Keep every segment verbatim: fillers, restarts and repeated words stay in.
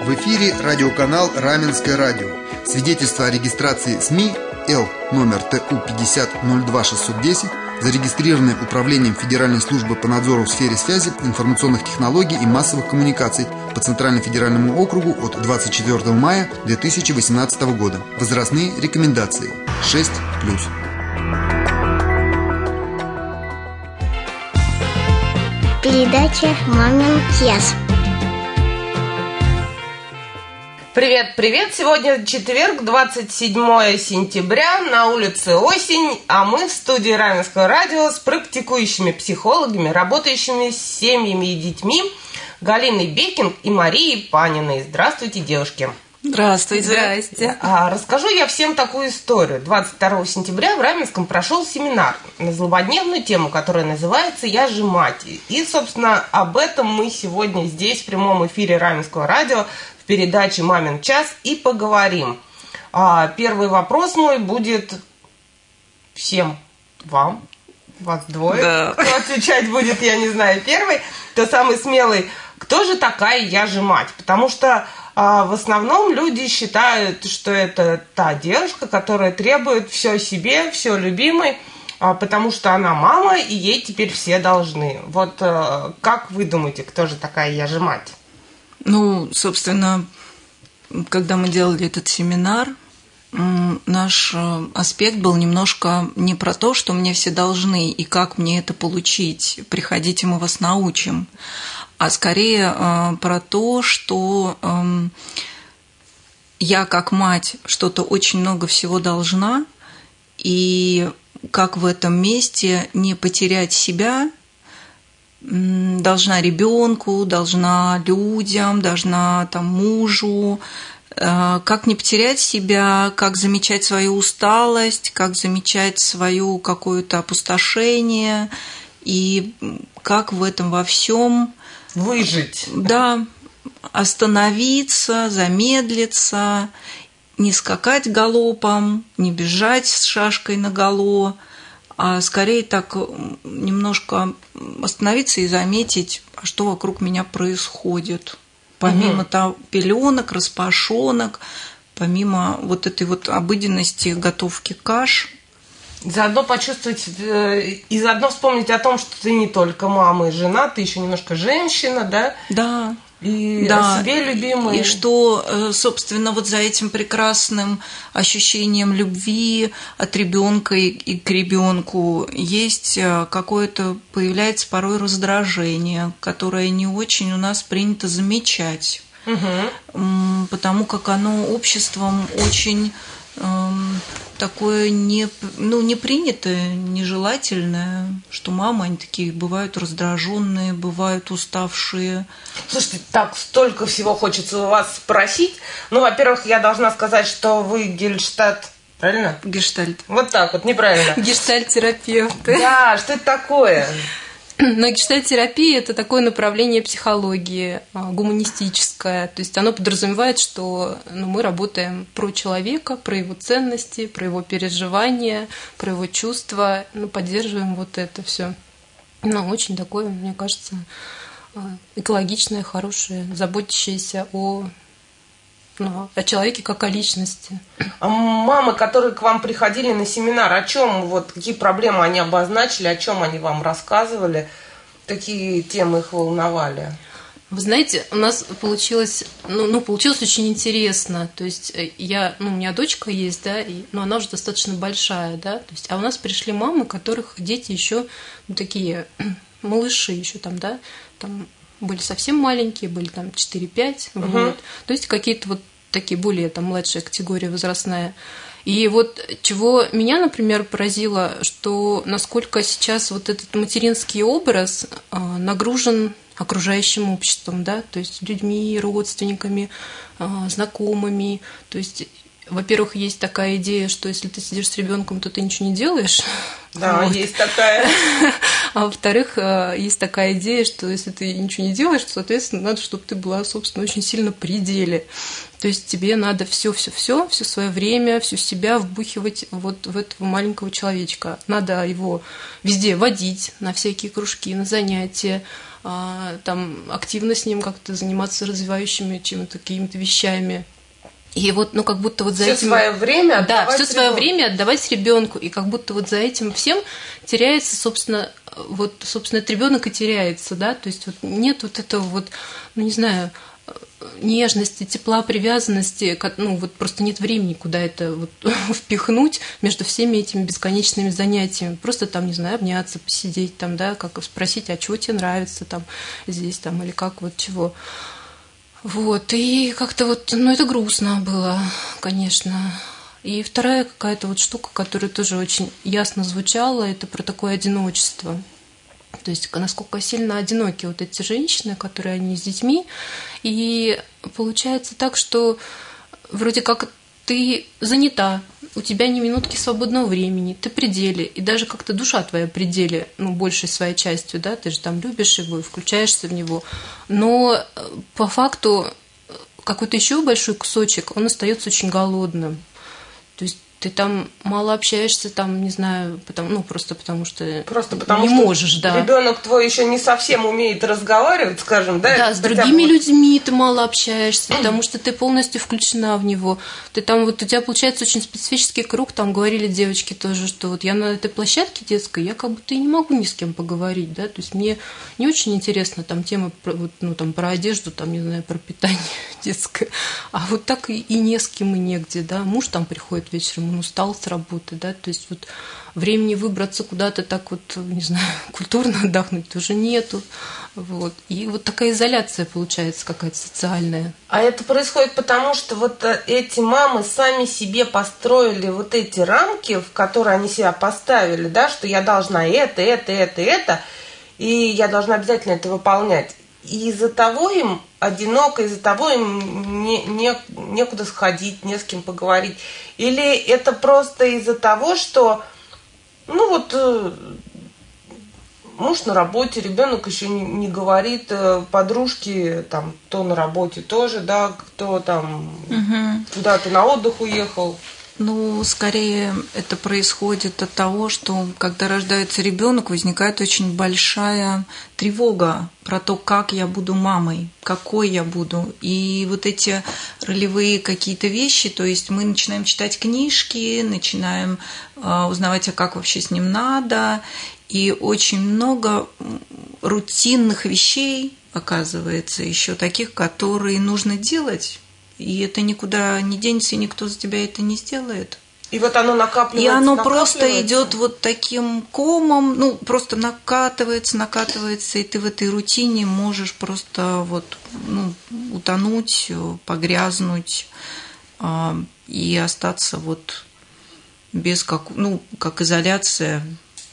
В эфире радиоканал «Раменское радио». Свидетельство о регистрации СМИ Л номер Т У пятьдесят ноль два шестьсот десять, зарегистрированное Управлением Федеральной службы по надзору в сфере связи, информационных технологий и массовых коммуникаций по Центральному федеральному округу от двадцать четвёртого мая две тысячи восемнадцатого года. Возрастные рекомендации шесть плюс. Передача «Мамин час». Привет, привет! Сегодня четверг, двадцать седьмое сентября, на улице осень, а мы в студии Раменского радио с практикующими психологами, работающими с семьями и детьми Галиной Бекинг и Марией Паниной. Здравствуйте, девушки! Здравствуйте! Здрасте! А, расскажу я всем такую историю. двадцать второго сентября в Раменском прошел семинар на злободневную тему, которая называется «Я же мать». И, собственно, об этом мы сегодня здесь, в прямом эфире Раменского радио, в передаче «Мамин час» и поговорим. А, первый вопрос мой будет всем вам. Вас двое. Да. Кто отвечать будет, я не знаю, первый. Кто самый смелый. Кто же такая «Я же мать»? Потому что а, в основном люди считают, что это та девушка, которая требует все себе, все любимой, а, потому что она мама, и ей теперь все должны. Вот а, как вы думаете, кто же такая «Я же мать»? Ну, собственно, когда мы делали этот семинар, наш аспект был немножко не про то, что мне все должны и как мне это получить, приходите, мы вас научим, а скорее про то, что я как мать что-то очень много всего должна, и как в этом месте не потерять себя, должна ребенку, должна людям, должна там мужу, как не потерять себя, как замечать свою усталость, как замечать свое какое-то опустошение и как в этом во всем выжить. Да, остановиться, замедлиться, не скакать галопом, не бежать с шашкой наголо, а скорее так немножко остановиться и заметить, что вокруг меня происходит. Помимо угу. того, пеленок, распашонок, помимо вот этой вот обыденности готовки каш. Заодно почувствовать и заодно вспомнить о том, что ты не только мама и жена, ты еще немножко женщина, да? Да. И да. о себе любимой. И что, собственно, вот за этим прекрасным ощущением любви от ребенка и к ребенку есть какое-то, появляется порой раздражение, которое не очень у нас принято замечать, угу. потому как оно обществом очень такое не, ну, не принятое, нежелательное, что мамы, они такие бывают раздраженные, бывают уставшие. Слушайте, так столько всего хочется у вас спросить. Ну, во-первых, я должна сказать, что вы гельштадт, правильно? Гештальт. Вот так вот, неправильно. Гештальт-терапевты. Да, что это такое? Но гештальт-терапия – это такое направление психологии гуманистическое. То есть оно подразумевает, что ну, мы работаем про человека, про его ценности, про его переживания, про его чувства, ну, поддерживаем вот это все. Ну, очень такое, мне кажется, экологичное, хорошее, заботящееся о, ну, о человеке как о личности. А мамы, которые к вам приходили на семинар, о чем, вот какие проблемы они обозначили, о чем они вам рассказывали, какие темы их волновали? Вы знаете, у нас получилось, ну, ну получилось очень интересно. То есть я, ну, у меня дочка есть, да, и, ну, она уже достаточно большая, да, то есть, а у нас пришли мамы, у которых дети еще ну, такие малыши еще там, да, там были совсем маленькие, были там четыре-пять, угу. вот. То есть какие-то вот такие более там младшая категория возрастная. И вот чего меня, например, поразило, что насколько сейчас вот этот материнский образ нагружен окружающим обществом, да, то есть людьми, родственниками, знакомыми, то есть во-первых, есть такая идея, что если ты сидишь с ребенком, то ты ничего не делаешь. Да, вот. Есть такая. А во-вторых, есть такая идея, что если ты ничего не делаешь, то, соответственно, надо, чтобы ты была, собственно, очень сильно при деле. То есть тебе надо все-все-все, все свое время, всю себя вбухивать вот в этого маленького человечка. Надо его везде водить, на всякие кружки, на занятия, там активно с ним как-то заниматься развивающими чем-то, какими-то вещами. И вот, ну, как будто вот за все этим... свое время отдавать Да, все свое ребенку. время отдавать ребенку. И как будто вот за этим всем теряется, собственно, вот, собственно, этот ребенок и теряется, да, то есть вот нет вот этого вот, ну, не знаю, нежности, тепла, привязанности, ну, вот просто нет времени, куда это вот впихнуть между всеми этими бесконечными занятиями. Просто там, не знаю, обняться, посидеть там, да, как спросить, а чего тебе нравится там здесь там, или как вот чего. Вот, и как-то вот, ну, это грустно было, конечно. И вторая какая-то вот штука, которая тоже очень ясно звучала, это про такое одиночество. То есть насколько сильно одиноки вот эти женщины, которые они с детьми. И получается так, что вроде как ты занята, у тебя ни минутки свободного времени, ты при деле, и даже как-то душа твоя при деле, ну, большей своей частью, да, ты же там любишь его и включаешься в него. Но по факту какой-то еще большой кусочек, он остается очень голодным. То есть ты там мало общаешься, там, не знаю, потому, ну, просто потому что Просто потому не что можешь, да. ребенок твой еще не совсем умеет разговаривать, скажем, да? Да, с другими бы... людьми ты мало общаешься, потому что ты полностью включена в него. Ты там, вот у тебя получается очень специфический круг, там говорили девочки тоже, что вот я на этой площадке детской, я как будто и не могу ни с кем поговорить, да, то есть мне не очень интересно там тема про, вот, ну, там, про одежду, там, не знаю, про питание детское, а вот так и, и не с кем, и негде, да, муж там приходит вечером, он устал с работы, да, то есть вот времени выбраться куда-то так вот, не знаю, культурно отдохнуть тоже нету, вот, и вот такая изоляция получается какая-то социальная. А это происходит потому, что вот эти мамы сами себе построили вот эти рамки, в которые они себя поставили, да, что я должна это, это, это, это, и я должна обязательно это выполнять. И из-за того им одиноко, из-за того им не, не, некуда сходить, не с кем поговорить. Или это просто из-за того, что, ну вот, муж на работе, ребенок еще не, не говорит, подружки там то на работе тоже, да, кто там угу. куда-то на отдых уехал. Ну, скорее это происходит от того, что когда рождается ребенок, возникает очень большая тревога про то, как я буду мамой, какой я буду. И вот эти ролевые какие-то вещи, то есть мы начинаем читать книжки, начинаем узнавать, а как вообще с ним надо, и очень много рутинных вещей, оказывается, еще таких, которые нужно делать. И это никуда не денется, и никто за тебя это не сделает. И вот оно накапливается. И оно накапливается. просто идет вот таким комом, ну, просто накатывается, накатывается, и ты в этой рутине можешь просто вот, ну, утонуть, погрязнуть а, и остаться вот без, как, ну, как изоляция.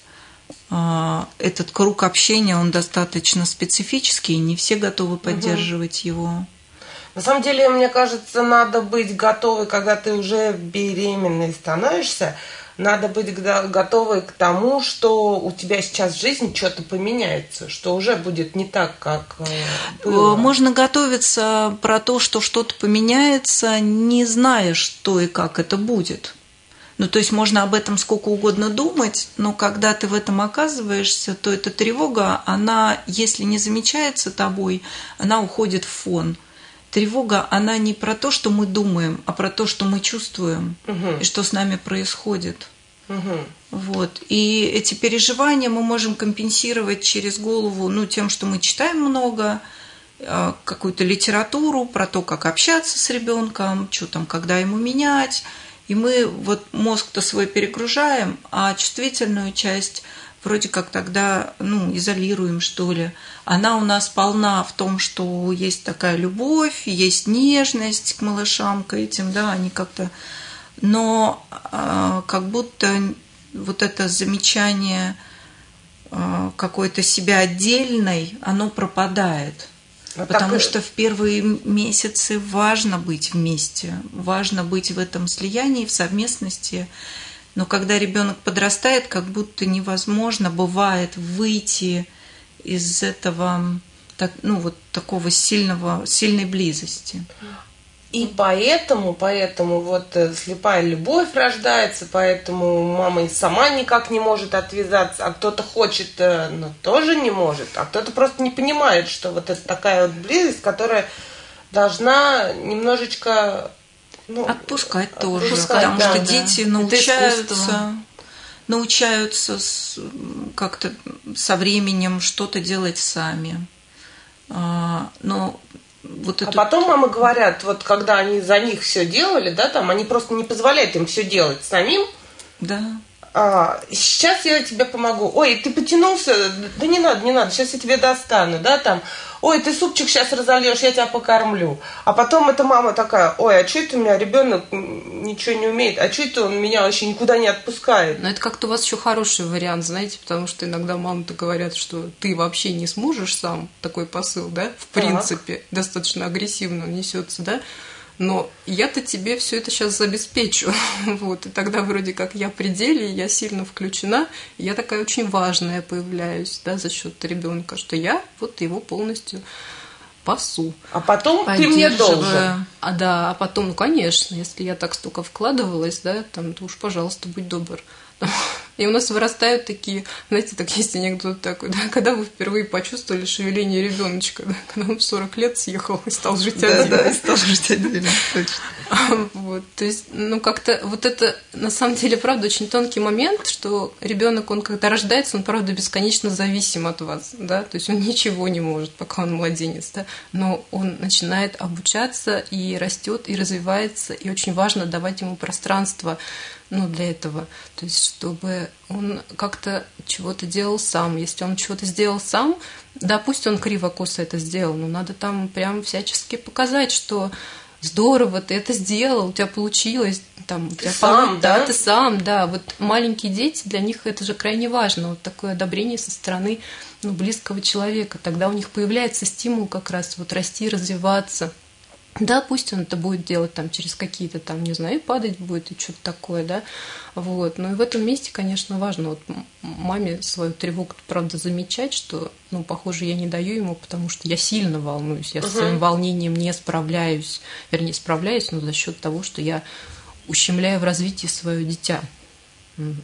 А, этот круг общения, он достаточно специфический, не все готовы поддерживать угу. его. На самом деле, мне кажется, надо быть готовой, когда ты уже беременной становишься, надо быть готовой к тому, что у тебя сейчас жизнь что-то поменяется, что уже будет не так, как было. Можно готовиться про то, что что-то поменяется, не зная, что и как это будет. Ну, то есть можно об этом сколько угодно думать, но когда ты в этом оказываешься, то эта тревога, она, если не замечается тобой, она уходит в фон. Тревога, она не про то, что мы думаем, а про то, что мы чувствуем, угу. и что с нами происходит. Угу. Вот. И эти переживания мы можем компенсировать через голову, ну, тем, что мы читаем много, какую-то литературу про то, как общаться с ребенком, что там, когда ему менять. И мы вот мозг-то свой перегружаем, а чувствительную часть вроде как тогда, ну, изолируем, что ли. Она у нас полна в том, что есть такая любовь, есть нежность к малышам, к этим, да, они как-то... Но э, как будто вот это замечание э, какой-то себя отдельной, оно пропадает. Вот потому так... что в первые месяцы важно быть вместе, важно быть в этом слиянии, в совместности. Но когда ребенок подрастает, как будто невозможно бывает выйти из этого, так, ну, вот такого сильного, сильной близости. И поэтому, поэтому вот слепая любовь рождается, поэтому мама и сама никак не может отвязаться, а кто-то хочет, но тоже не может, а кто-то просто не понимает, что вот это такая вот близость, которая должна немножечко... Ну, отпускать, отпускать тоже, отпускать, потому да, что да. дети научаются, научаются с, как-то со временем что-то делать сами. А, но вот а это... потом мамы говорят, вот когда они за них все делали, да, там они просто не позволяют им все делать самим. Да. А, сейчас я тебе помогу. Ой, ты потянулся? Да не надо, не надо, сейчас я тебе достану, да, там. Ой, ты супчик сейчас разольешь, я тебя покормлю. А потом эта мама такая: ой, а что это у меня ребенок ничего не умеет? А что это он меня вообще никуда не отпускает? Но это как-то у вас еще хороший вариант, знаете, потому что иногда мамы-то говорят, что ты вообще не сможешь сам, такой посыл, да, в принципе, так. Достаточно агрессивно несется, да. Но я-то тебе все это сейчас обеспечу. Вот. И тогда вроде как я при деле, я сильно включена, я такая очень важная появляюсь, да, за счет ребенка, что я вот его полностью пасу. А потом ты мне должен. А да, а потом, ну конечно, если я так столько вкладывалась, да, там, то уж, пожалуйста, будь добр. И у нас вырастают такие, знаете, так есть анекдот такой, да, когда вы впервые почувствовали шевеление ребеночка, да, когда он в сорок лет съехал и стал жить да, один. Да, и стал жить один, точно. Вот, то есть, ну, как-то вот это, на самом деле, правда, очень тонкий момент, что ребенок, он когда рождается, он, правда, бесконечно зависим от вас, да, то есть он ничего не может, пока он младенец, да, но он начинает обучаться и растет, и развивается, и очень важно давать ему пространство, ну, для этого, то есть чтобы он как-то чего-то делал сам. Если он чего-то сделал сам, да, пусть он криво-косо это сделал, но надо там прям всячески показать, что здорово, ты это сделал, у тебя получилось, там, у тебя сам, пол... да? да, ты сам, да. Вот маленькие дети, для них это же крайне важно, вот такое одобрение со стороны, ну, близкого человека. Тогда у них появляется стимул как раз вот расти, развиваться. Да, пусть он это будет делать там через какие-то там, не знаю, падать будет и что-то такое, да, вот. Но и в этом месте, конечно, важно вот маме свою тревогу, правда, замечать, что, ну, похоже, я не даю ему, потому что я сильно волнуюсь, я uh-huh. со своим волнением не справляюсь, вернее, справляюсь, но за счет того, что я ущемляю в развитии свое дитя. Вот.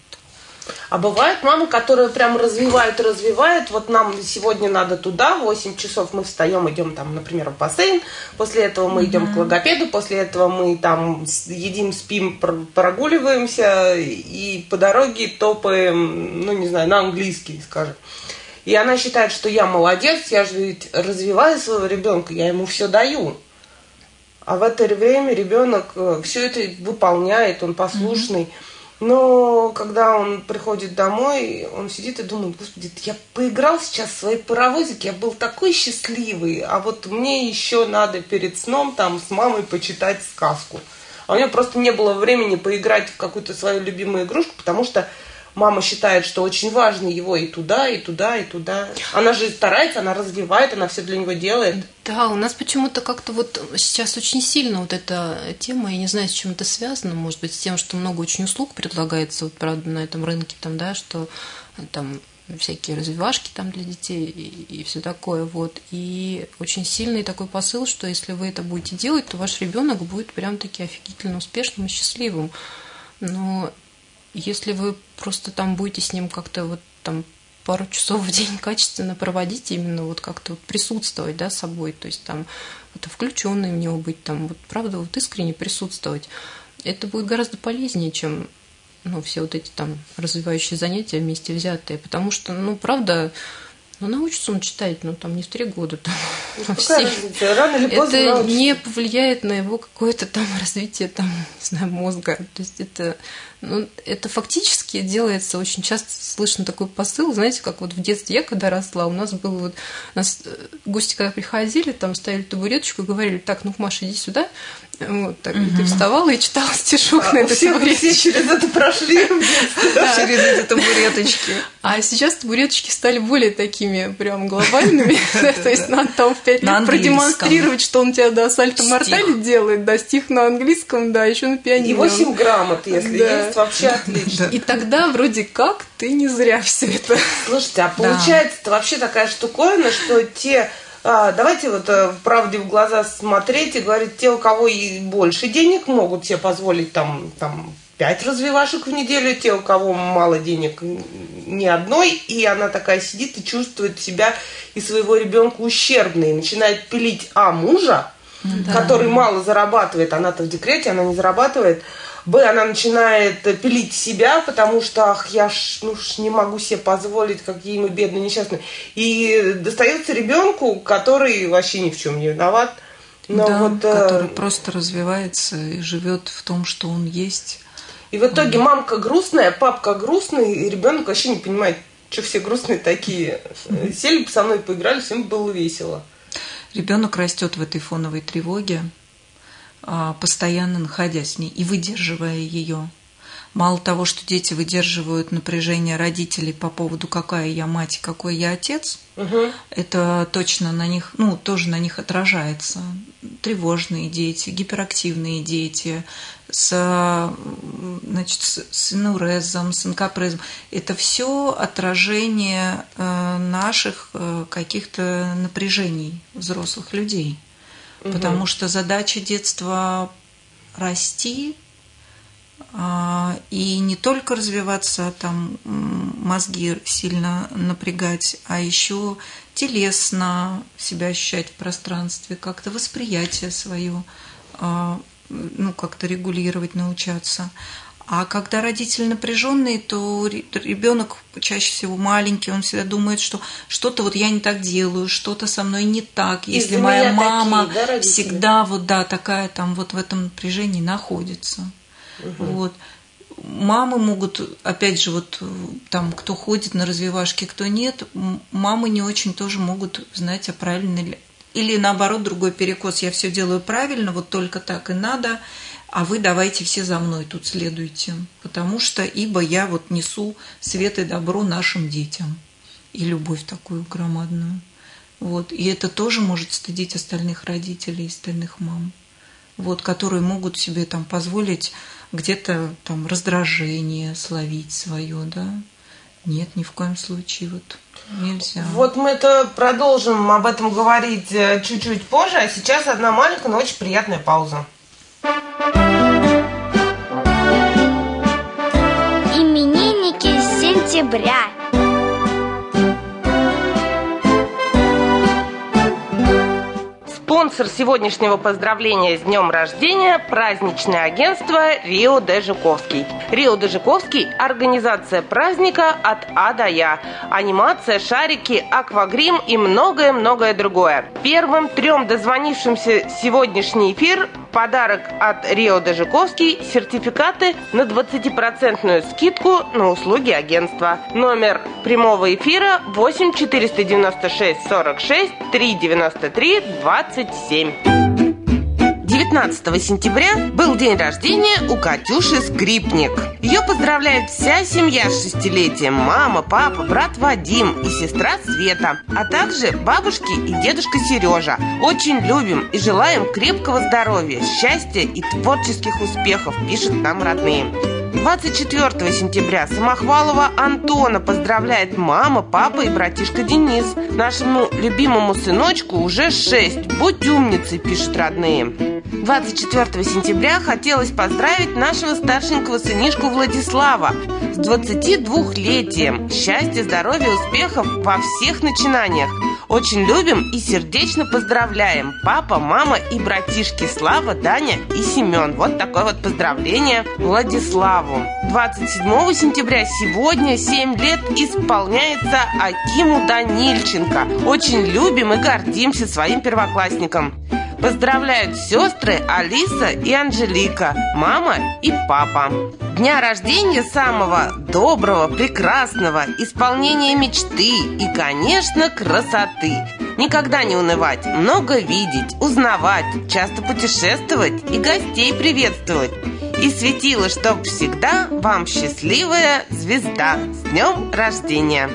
А бывают мамы, которые прям развивают и развивают. Вот нам сегодня надо туда, в восемь часов мы встаем, идем там, например, в бассейн. После этого мы mm-hmm. идем к логопеду, после этого мы там едим, спим, прогуливаемся и по дороге топаем, ну не знаю, на английский, скажем. И она считает, что я молодец, я же ведь развиваю своего ребенка, я ему все даю. А в это время ребенок все это выполняет, он послушный. Mm-hmm. Но когда он приходит домой, он сидит и думает: господи, я поиграл сейчас в свои паровозики, я был такой счастливый, а вот мне еще надо перед сном там с мамой почитать сказку. А у него просто не было времени поиграть в какую-то свою любимую игрушку, потому что мама считает, что очень важно его и туда, и туда, и туда. Она же старается, она развивает, она все для него делает. Да, у нас почему-то как-то вот сейчас очень сильно вот эта тема, я не знаю, с чем это связано, может быть, с тем, что много очень услуг предлагается, вот, правда, на этом рынке, там, да, что там всякие развивашки там для детей и, и все такое, вот. И очень сильный такой посыл, что если вы это будете делать, то ваш ребенок будет прям-таки офигительно успешным и счастливым. Но если вы просто там будете с ним как-то вот там пару часов в день качественно проводить, именно вот как-то вот присутствовать, да, собой, то есть там это включенный в него быть, там вот правда вот искренне присутствовать, это будет гораздо полезнее, чем, ну, все вот эти там развивающие занятия вместе взятые, потому что, ну, правда, ну, научится он читать, ну, там, не в три года. Там, ну, все. Разница? Рано или поздно это научится. Не повлияет на его какое-то там развитие, там, не знаю, мозга. То есть это, ну, это фактически делается, очень часто слышно такой посыл, знаете, как вот в детстве я, когда росла, у нас был вот, у нас гости, когда приходили, там, ставили табуреточку и говорили: так, ну, Маша, иди сюда. Вот, так, угу. И ты вставала и читала стишок а, на этой все, табуреточке. Все через это прошли. Через эти табуреточки. А сейчас табуреточки стали более такими прям глобальными. То есть надо там в пять лет продемонстрировать, что он тебя до сальто-мортали делает, да, стих на английском, да, еще на пианино. И восемь грамот, если есть, вообще отлично. И тогда вроде как ты не зря все это. Слушайте, а получается, это вообще такая штуковина, что те А, давайте вот в правде в глаза смотреть и говорить, те, у кого и больше денег, могут себе позволить там, там пять развивашек в неделю, те, у кого мало денег, ни одной, и она такая сидит и чувствует себя и своего ребенка ущербной, и начинает пилить а мужа, да. который мало зарабатывает, она-то в декрете, она не зарабатывает, б, она начинает пилить себя, потому что, ах, я ж, ну, ж не могу себе позволить, какие мы бедные, несчастные. И достается ребенку, который вообще ни в чем не виноват. Но да, вот, который э... просто развивается и живет в том, что он есть. И в итоге мамка грустная, папка грустный, и ребенок вообще не понимает, что все грустные такие. Сели бы со мной поиграли, всем было весело. Ребенок растет в этой фоновой тревоге, постоянно находясь в ней и выдерживая ее. Мало того, что дети выдерживают напряжение родителей по поводу какая я мать, какой я отец, угу. это точно на них, ну, тоже на них отражается. Тревожные дети, гиперактивные дети, с, значит, с инурезом, с инкапрезом. Это все отражение наших каких-то напряжений взрослых людей. Угу. Потому что задача детства расти, и не только развиваться, там мозги сильно напрягать, а еще телесно себя ощущать в пространстве, как-то восприятие свое, ну, как-то регулировать, научаться. А когда родители напряженные, то ребенок чаще всего маленький, он всегда думает, что что-то вот я не так делаю, что-то со мной не так. Если моя мама такие, да, всегда вот да такая там вот в этом напряжении находится. Угу. Вот. Мамы могут, опять же, вот там, кто ходит на развивашки, кто нет, мамы не очень тоже могут знать, а правильно ли. Или наоборот, другой перекос, я все делаю правильно, вот только так и надо, а вы давайте все за мной тут следуйте, потому что ибо я вот несу свет и добро нашим детям и любовь такую громадную. Вот. И это тоже может стыдить остальных родителей, остальных мам, вот, которые могут себе там позволить где-то там раздражение словить свое, да? Нет, ни в коем случае, вот нельзя. Вот мы это продолжим об этом говорить чуть-чуть позже, а сейчас одна маленькая, но очень приятная пауза. Именинники сентября. Спонсор сегодняшнего поздравления с днем рождения – праздничное агентство «Рио де Жуковский». «Рио де Жуковский» – организация праздника от А до Я. Анимация, шарики, аквагрим и многое-многое другое. Первым трем дозвонившимся сегодняшний эфир – подарок от «Рио де Жуковский» – сертификаты на двадцатипроцентную скидку на услуги агентства. Номер прямого эфира восемь четыреста девяносто шесть сорок шесть триста девяносто три двадцать семь. девятнадцатого сентября был день рождения у Катюши Скрипник. Ее поздравляет вся семья с шестилетием: мама, папа, брат Вадим и сестра Света, а также бабушки и дедушка Сережа. Очень любим и желаем крепкого здоровья, счастья и творческих успехов, пишут нам родные. двадцать четвёртого сентября Самохвалова Антона поздравляет мама, папа и братишка Денис. Нашему любимому сыночку уже шесть. Будь умницей, пишут родные. двадцать четвёртого сентября хотелось поздравить нашего старшенького сынишку Владислава с двадцатидвухлетием. Счастья, здоровья, успехов во всех начинаниях. Очень любим и сердечно поздравляем папа, мама и братишки Слава, Даня и Семен. Вот такое вот поздравление Владиславу. двадцать седьмого сентября сегодня семь лет исполняется Акиму Данильченко. Очень любим и гордимся своим первоклассником. Поздравляют сестры Алиса и Анжелика, мама и папа. Дня рождения самого доброго, прекрасного, исполнения мечты и, конечно, красоты. Никогда не унывать, много видеть, узнавать, часто путешествовать и гостей приветствовать. И светило, чтоб всегда вам счастливая звезда. С днем рождения!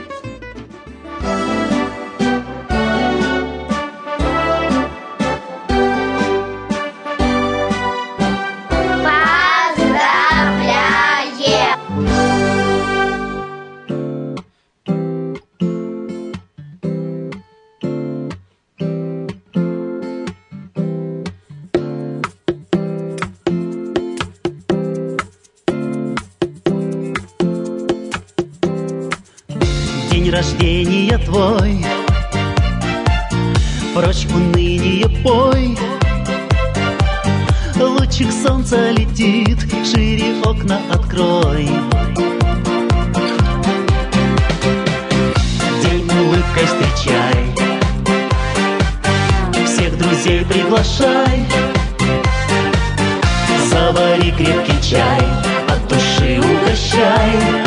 рождения твой, прочь уныние пой. Лучик солнца летит, шире окна открой. День улыбкой встречай, всех друзей приглашай. Завари крепкий чай, от души угощай.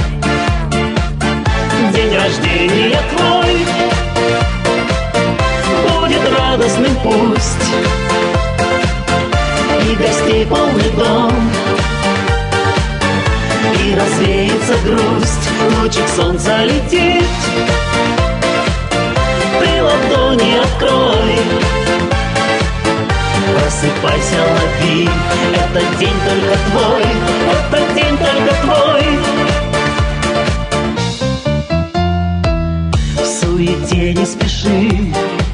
День рождения твой будет радостным пусть, и гостей полный дом, и развеется грусть. Лучик солнца летит, ты ладони открой. Просыпайся, лови, этот день только твой, этот день только твой. В суете не спеши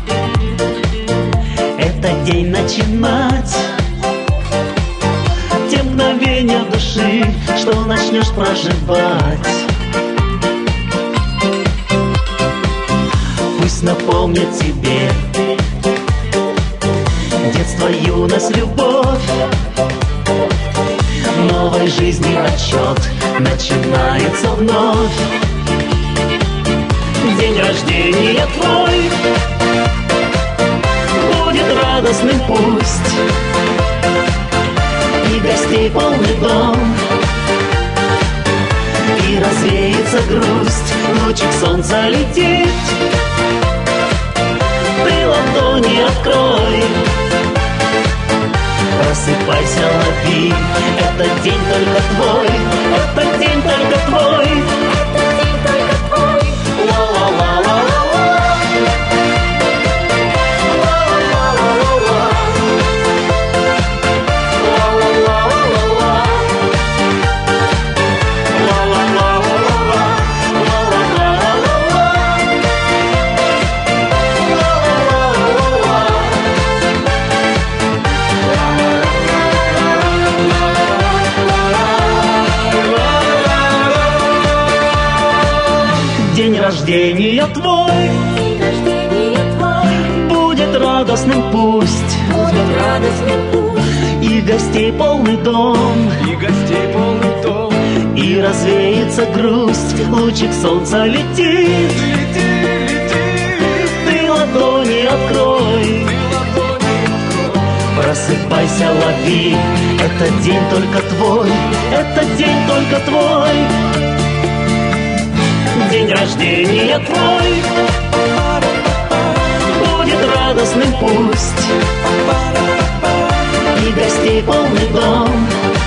этот день начинать. Те мгновения души, что начнешь проживать, пусть напомнят тебе детство, юность, любовь. Новой жизни отчет начинается вновь. День рождения твой будет радостным пусть, и гостей полный дом, и развеется грусть. Лучик солнца летит, ты ладони открой. Просыпайся, лови, этот день только твой, этот день только твой, этот день только твой. Ла-ла-ла-ла-ла-ла. День рождения твой, день рождения твой будет радостным пусть, будет радостным пусть, и гостей полный дом, и гостей полный дом, и развеется грусть. Лучик солнца летит, лети, лети, ты ладони открой, ты ладони открой. Просыпайся, лови, этот день только твой, этот день только твой. День рождения твой будет радостным пусть, и гостей полный дом,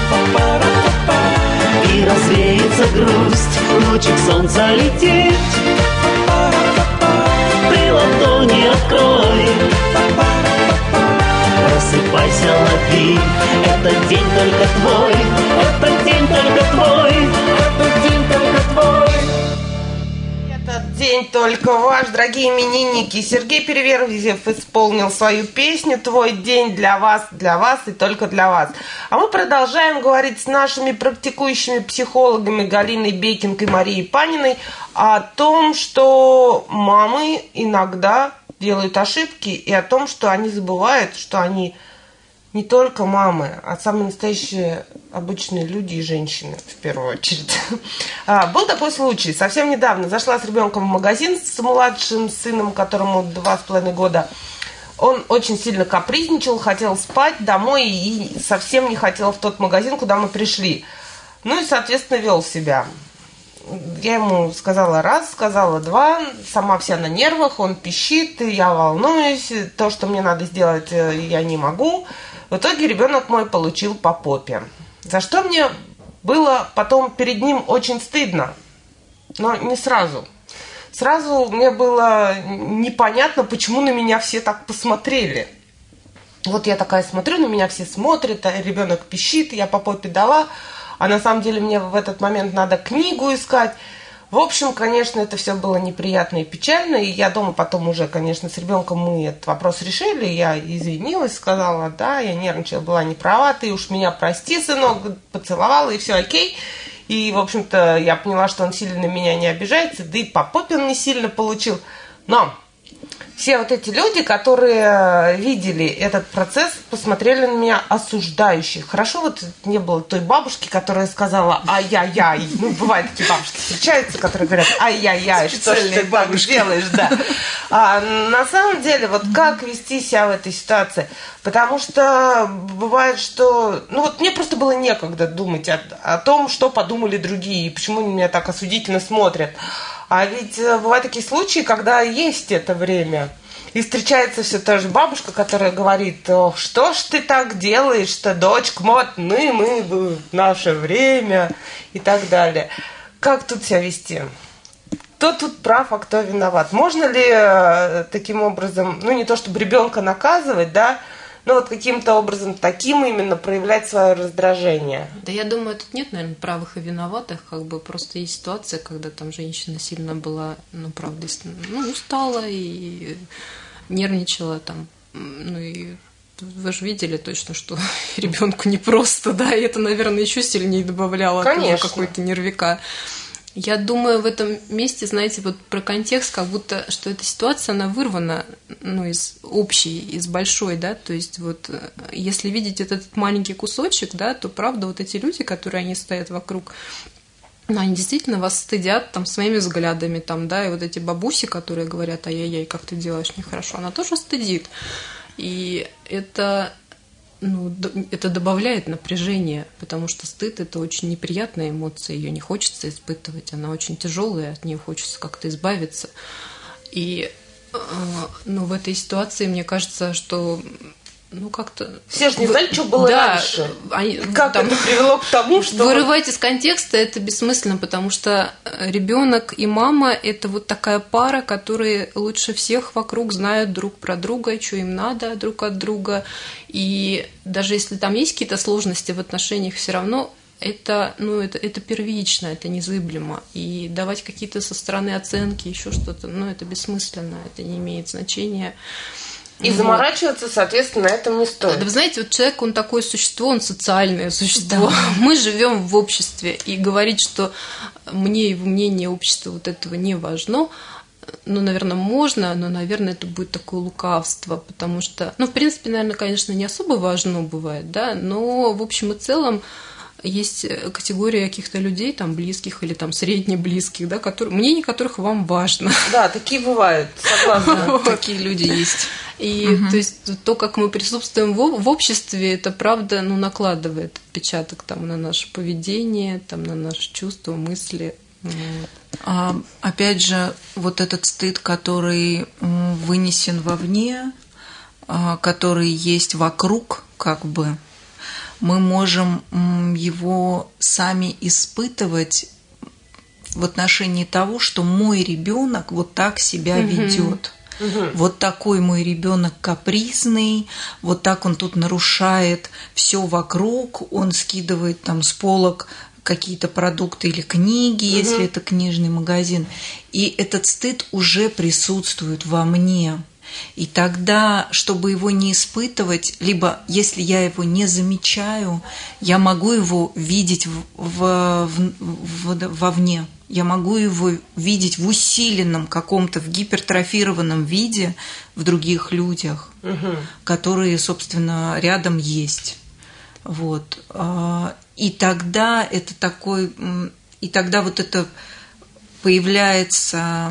и развеется грусть. Лучик солнца летит, ты ладони открой. Просыпайся, лови, этот день только твой, этот день только твой, этот день только твой. Этот день только ваш, дорогие именинники. Сергей Переверзев исполнил свою песню «Твой день для вас, для вас и только для вас». А мы продолжаем говорить с нашими практикующими психологами Галиной Бекинг и Марией Паниной о том, что мамы иногда делают ошибки, и о том, что они забывают, что они не только мамы, а самые настоящие обычные люди и женщины, в первую очередь. А, был такой случай. Совсем недавно зашла с ребенком в магазин с младшим сыном, которому два с половиной года. Он очень сильно капризничал, хотел спать домой и совсем не хотел в тот магазин, куда мы пришли. Ну и, соответственно, вел себя. Я ему сказала раз, сказала два, сама вся на нервах, он пищит, я волнуюсь, то, что мне надо сделать, я не могу. В итоге ребенок мой получил по попе. За что мне было потом перед ним очень стыдно, но не сразу. Сразу мне было непонятно, почему на меня все так посмотрели. Вот я такая смотрю, на меня все смотрят, а ребенок пищит, я по попе дала, а на самом деле мне в этот момент надо книгу искать. В общем, конечно, это все было неприятно и печально, и я дома потом уже, конечно, с ребенком мы этот вопрос решили, я извинилась, сказала, да, я нервничала, была не права, ты уж меня прости, сынок, поцеловала, и все окей. И, в общем-то, я поняла, что он сильно на меня не обижается, да и по попе он не сильно получил. Но все вот эти люди, которые видели этот процесс, посмотрели на меня осуждающе. Хорошо вот не было той бабушки, которая сказала «ай-яй-яй». Ну, бывают такие бабушки встречаются, которые говорят «ай-яй-яй, что ж ты так делаешь?» Да. А на самом деле, вот как вести себя в этой ситуации? Потому что бывает, что... Ну, вот мне просто было некогда думать о, о том, что подумали другие, и почему они меня так осудительно смотрят. А ведь бывают такие случаи, когда есть это время. И встречается все та же бабушка, которая говорит: «Ох, что ж ты так делаешь-то, дочка, вот мы, мы в наше время» и так далее. Как тут себя вести? Кто тут прав, а кто виноват? Можно ли таким образом, ну не то чтобы ребенка наказывать, да, но вот каким-то образом таким именно проявлять свое раздражение? Да, я думаю, тут нет, наверное, правых и виноватых, как бы просто есть ситуация, когда там женщина сильно была, ну, правда, ну, устала и нервничала там, ну и вы же видели точно, что ребенку непросто, да, и это, наверное, еще сильнее добавляло какой-то нервика. Я думаю, в этом месте, знаете, вот про контекст, как будто, что эта ситуация, она вырвана, ну, из общей, из большой, да, то есть вот если видеть этот маленький кусочек, да, то правда вот эти люди, которые они стоят вокруг, ну, они действительно вас стыдят там своими взглядами, там, да, и вот эти бабуси, которые говорят: ай-яй-яй, как ты делаешь нехорошо, она тоже стыдит. И это... Ну, это добавляет напряжение, потому что стыд – это очень неприятная эмоция, ее не хочется испытывать, она очень тяжелая, от нее хочется как-то избавиться. И ну, в этой ситуации, мне кажется, что ну, как-то... Все же не знали, что было да, раньше. Они, как там, это привело к тому, что... Вырывать из контекста это бессмысленно, потому что ребенок и мама – это вот такая пара, которые лучше всех вокруг знают друг про друга, что им надо друг от друга. И даже если там есть какие-то сложности в отношениях, все равно это, ну, это, это первично, это незыблемо. И давать какие-то со стороны оценки, еще что-то, ну, это бессмысленно, это не имеет значения. И вот. Заморачиваться, соответственно, на этом не стоит. Да, вы знаете, вот человек, он такое существо, он социальное существо. Да. Мы живем в обществе, и говорить, что мне его мнение общества вот этого не важно, ну, наверное, можно, но, наверное, это будет такое лукавство, потому что, ну, в принципе, наверное, конечно, не особо важно бывает, да, но в общем и целом есть категория каких-то людей, там, близких или там среднеблизких, да, которые, мнение которых вам важно. Да, такие бывают, согласна. Вот. Такие люди есть. И угу. То есть то, как мы присутствуем в, в обществе, это правда, ну, накладывает отпечаток там на наше поведение, там, на наши чувства, мысли. А, опять же, вот этот стыд, который вынесен вовне, который есть вокруг, как бы, мы можем его сами испытывать в отношении того, что мой ребенок вот так себя угу. ведет. Угу. Вот такой мой ребенок капризный, вот так он тут нарушает все вокруг, он скидывает там с полок какие-то продукты или книги, угу. если это книжный магазин. И этот стыд уже присутствует во мне. И тогда, чтобы его не испытывать, либо если я его не замечаю, я могу его видеть в, в, в, вовне. Я могу его видеть в усиленном каком-то, в гипертрофированном виде в других людях, угу. которые, собственно, рядом есть. Вот. И тогда это такой, и тогда вот это появляется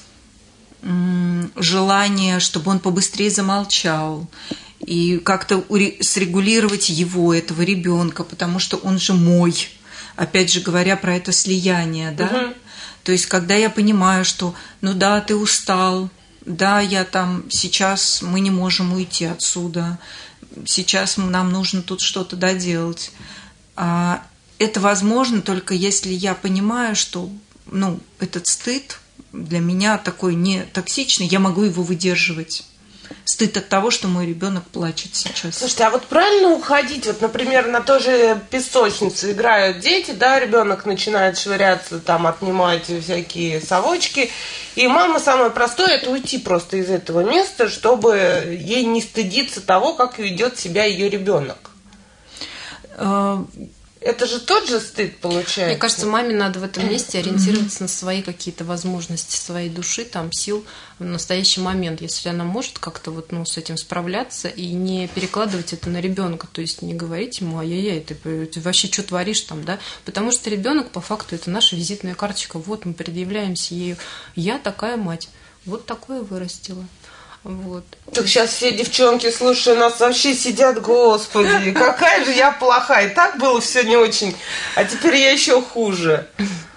желание, чтобы он побыстрее замолчал и как-то срегулировать его, этого ребенка, потому что он же мой. Опять же говоря про это слияние, да? Угу. То есть, когда я понимаю, что, ну да, ты устал, да, я там, сейчас мы не можем уйти отсюда, сейчас нам нужно тут что-то доделать. А это возможно только если я понимаю, что, ну, этот стыд для меня такой не токсичный, я могу его выдерживать. Стыд от того, что мой ребенок плачет сейчас. Слушайте, а вот правильно уходить? Вот, например, на той же песочнице играют дети, да, ребенок начинает швыряться, там, отнимать всякие совочки, и мама самое простое – это уйти просто из этого места, чтобы ей не стыдиться того, как ведет себя ее ребенок. Это же тот же стыд получается. Мне кажется, маме надо в этом месте ориентироваться на свои какие-то возможности своей души, там, сил в настоящий момент, если она может как-то вот, ну, с этим справляться и не перекладывать это на ребенка, то есть не говорить ему, ай-яй-яй, ты, ты вообще что творишь там, да, потому что ребенок по факту это наша визитная карточка, вот мы предъявляемся ею, я такая мать, вот такое вырастила. Вот. Так сейчас все девчонки, слушай, нас вообще сидят, господи, какая же я плохая. И так было все не очень, а теперь я еще хуже.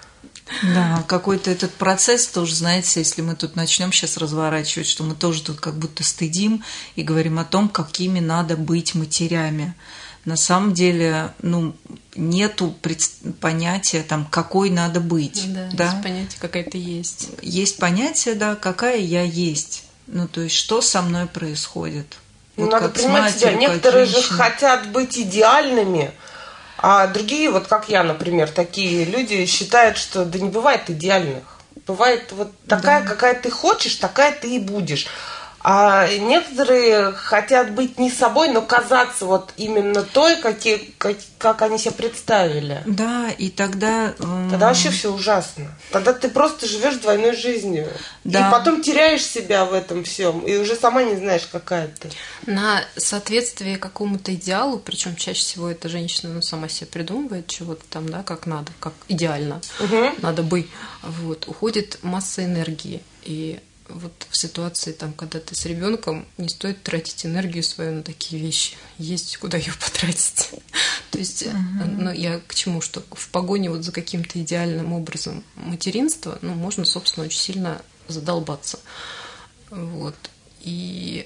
Да, какой-то этот процесс тоже, знаете, если мы тут начнем сейчас разворачивать, что мы тоже тут как будто стыдим и говорим о том, какими надо быть матерями. На самом деле, ну, нету понятия, там, какой надо быть. Да, да? Есть понятие, какая-то есть. Есть понятие, да, какая я есть. Ну, то есть, что со мной происходит? Ну, вот надо понимать себя. Некоторые же хотят быть идеальными, а другие, вот как я, например, такие люди считают, что да не бывает идеальных. Бывает вот такая, да. какая ты хочешь, такая ты и будешь. А некоторые хотят быть не собой, но казаться вот именно той, какие, как, как они себя представили. Да, и тогда... Тогда вообще все ужасно. Тогда ты просто живешь двойной жизнью. Да. И потом теряешь себя в этом всем. И уже сама не знаешь, какая ты. На соответствие какому-то идеалу, причем чаще всего эта женщина ну, сама себе придумывает чего-то там, да, как надо, как идеально, угу. надо бы. Вот, уходит масса энергии. И вот в ситуации, там, когда ты с ребенком, не стоит тратить энергию свою на такие вещи. Есть куда ее потратить. То есть, uh-huh. ну, я к чему, что в погоне вот за каким-то идеальным образом материнства, ну, можно, собственно, очень сильно задолбаться. Вот. И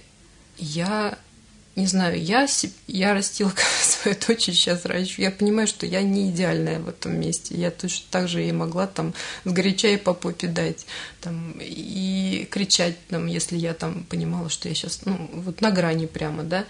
я не знаю, я, я растила свою дочь и сейчас ращу. Я понимаю, что я не идеальная в этом месте. Я точно так же ей могла там сгоряча и по попе дать. Там, и кричать, там, если я там понимала, что я сейчас ну, вот на грани прямо, да.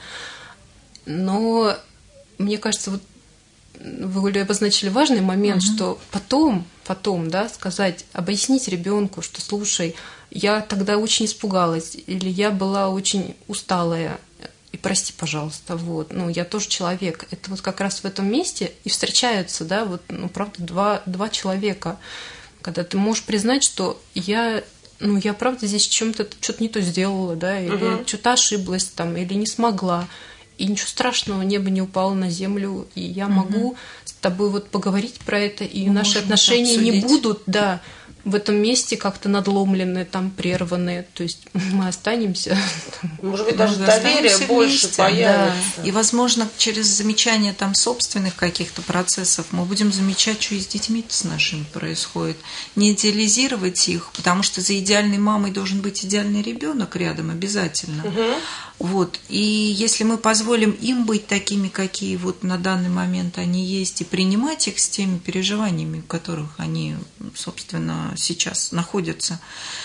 Но мне кажется, вот вы обозначили важный момент, uh-huh. что потом, потом, да, сказать, объяснить ребенку, что слушай, я тогда очень испугалась, или я была очень усталая, и прости, пожалуйста, вот, ну, я тоже человек. Это вот как раз в этом месте и встречаются, да, вот, ну, правда, два, два человека, когда ты можешь признать, что я, ну, я, правда, здесь чем-то, что-то не то сделала, да, или uh-huh. что-то ошиблась там, или не смогла, и ничего страшного, небо не упало на землю, и я uh-huh. могу с тобой вот поговорить про это, и Мы наши отношения не будут, да, в этом месте как-то надломленные, там прерванные, то есть мы останемся. Может быть, даже доверие больше вместе, появится. Да. И, возможно, через замечание там собственных каких-то процессов мы будем замечать, что и с детьми с нашими происходит. Не идеализировать их, потому что за идеальной мамой должен быть идеальный ребенок рядом обязательно. Угу. Вот. И если мы позволим им быть такими, какие вот на данный момент они есть, и принимать их с теми переживаниями, в которых они, собственно, сейчас находятся,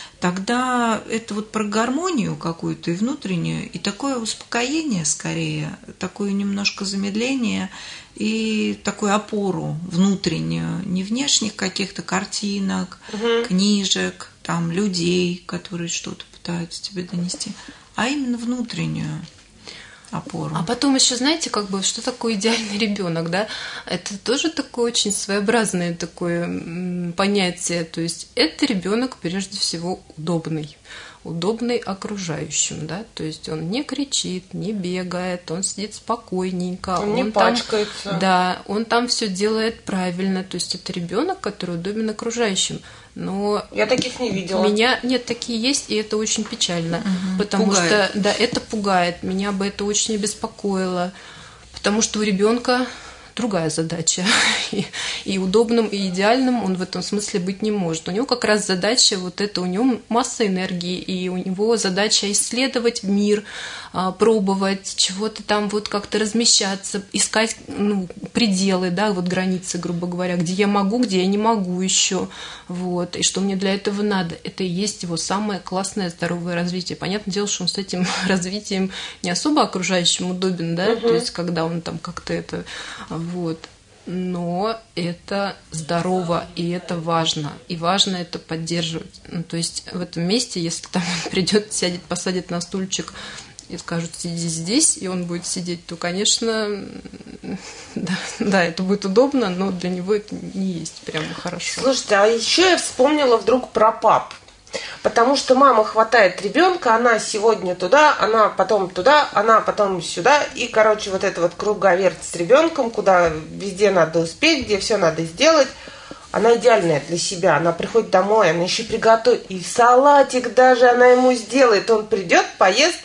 тогда это вот про гармонию какую-то и внутреннюю, и такое успокоение скорее, такое немножко замедление и такую опору внутреннюю, не внешних каких-то картинок, угу. книжек, там, людей, которые что-то пытаются тебе донести, а именно внутреннюю опору. А потом еще, знаете, как бы, что такое идеальный ребенок, да? Это тоже такое очень своеобразное такое понятие. То есть это ребенок прежде всего удобный. Удобный окружающим, да, то есть он не кричит, не бегает, он сидит спокойненько, он, он не там, пачкается, да, он там все делает правильно, то есть это ребенок, который удобен окружающим. Но я таких не видела. Меня нет, такие есть, и это очень печально, угу, потому пугает. что да, это пугает, меня бы это очень обеспокоило, потому что у ребенка другая задача. И, и удобным, и идеальным он в этом смысле быть не может. У него как раз задача вот это, у него масса энергии, и у него задача исследовать мир, пробовать, чего-то там вот как-то размещаться, искать ну, пределы, да, вот границы, грубо говоря, где я могу, где я не могу еще, вот, и что мне для этого надо. Это и есть его самое классное здоровое развитие. Понятное дело, что он с этим развитием не особо окружающим удобен, да, угу. то есть когда он там как-то это, вот, но это здорово, и это важно, и важно это поддерживать. Ну, то есть в этом месте, если там он придет, сядет, посадит на стульчик и скажут, сиди здесь, и он будет сидеть, то, конечно, да, да, это будет удобно, но для него это не есть прямо хорошо. Слушайте, а еще я вспомнила вдруг про пап. Потому что мама хватает ребенка, она сегодня туда, она потом туда, она потом сюда. И, короче, вот это вот круговерть с ребенком, куда везде надо успеть, где все надо сделать. Она идеальная для себя. Она приходит домой, она еще приготовит. И салатик даже она ему сделает. Он придет, поест.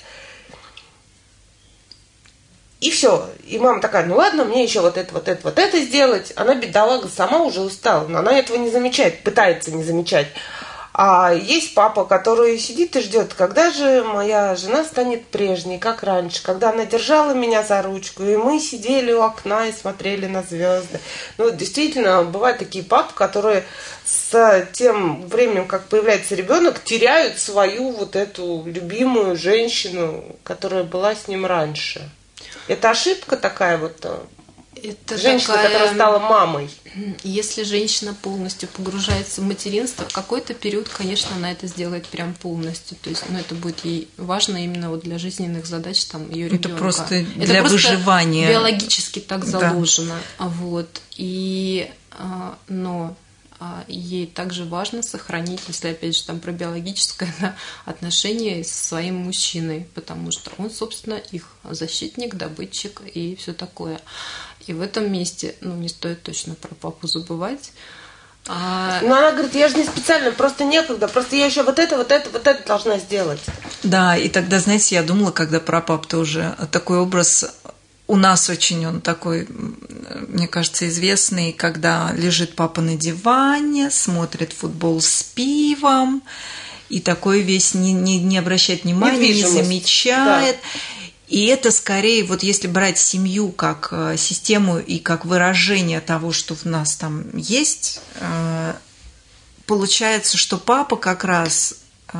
И все. И мама такая, ну ладно, мне еще вот это, вот это, вот это сделать. Она, бедолага, сама уже устала. Но она этого не замечает, пытается не замечать. А есть папа, который сидит и ждет, когда же моя жена станет прежней, как раньше, когда она держала меня за ручку, и мы сидели у окна и смотрели на звезды. Ну, действительно, бывают такие папы, которые с тем временем, как появляется ребенок, теряют свою вот эту любимую женщину, которая была с ним раньше. Это ошибка такая вот. Это женщина, такая... которая стала мамой. Если женщина полностью погружается в материнство, в какой-то период, конечно, она это сделает прям полностью. То есть, ну, это будет ей важно именно вот для жизненных задач там ее ребенка. Это просто это для просто выживания. Биологически так заложено. Да. Вот. И, но ей также важно сохранить, если опять же там про биологическое, да, отношение со своим мужчиной, потому что он, собственно, их защитник, добытчик и все такое. И в этом месте, ну, не стоит точно про папу забывать. А... Ну, она говорит, я же не специально, просто некогда, просто я еще вот это, вот это, вот это должна сделать. Да, и тогда, знаете, я думала, когда про пап тоже такой образ у нас очень он такой, мне кажется, известный, когда лежит папа на диване, смотрит футбол с пивом, и такой весь не, не, не обращает внимания, не замечает. Да. И это скорее, вот если брать семью как систему и как выражение того, что в нас там есть, получается, что папа как раз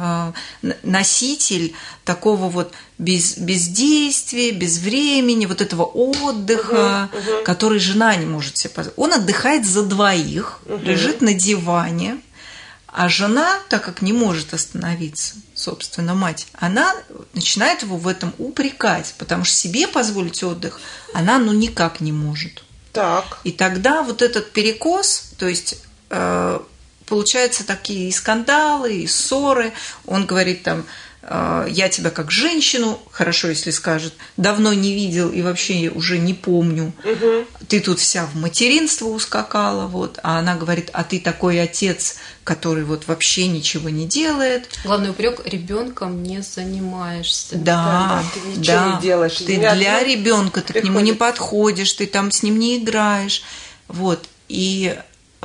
носитель такого вот без, бездействия, без времени, вот этого отдыха, угу, угу. который жена не может себе позволить. Он отдыхает за двоих, угу. лежит на диване, а жена, так как не может остановиться, собственно, мать, она начинает его в этом упрекать, потому что себе позволить отдых она ну никак не может. Так. И тогда вот этот перекос, то есть э, получаются такие и скандалы, и ссоры. Он говорит там, э, я тебя как женщину, хорошо, если скажет, давно не видел и вообще уже не помню. Угу. Ты тут вся в материнство ускакала, вот. А она говорит, а ты такой отец, который вот вообще ничего не делает. Главный упрек, ребенком не занимаешься. Да, да, ты ничего да. не делаешь. Ты для ребенка, ты приходит. К нему не подходишь, ты там с ним не играешь. Вот. И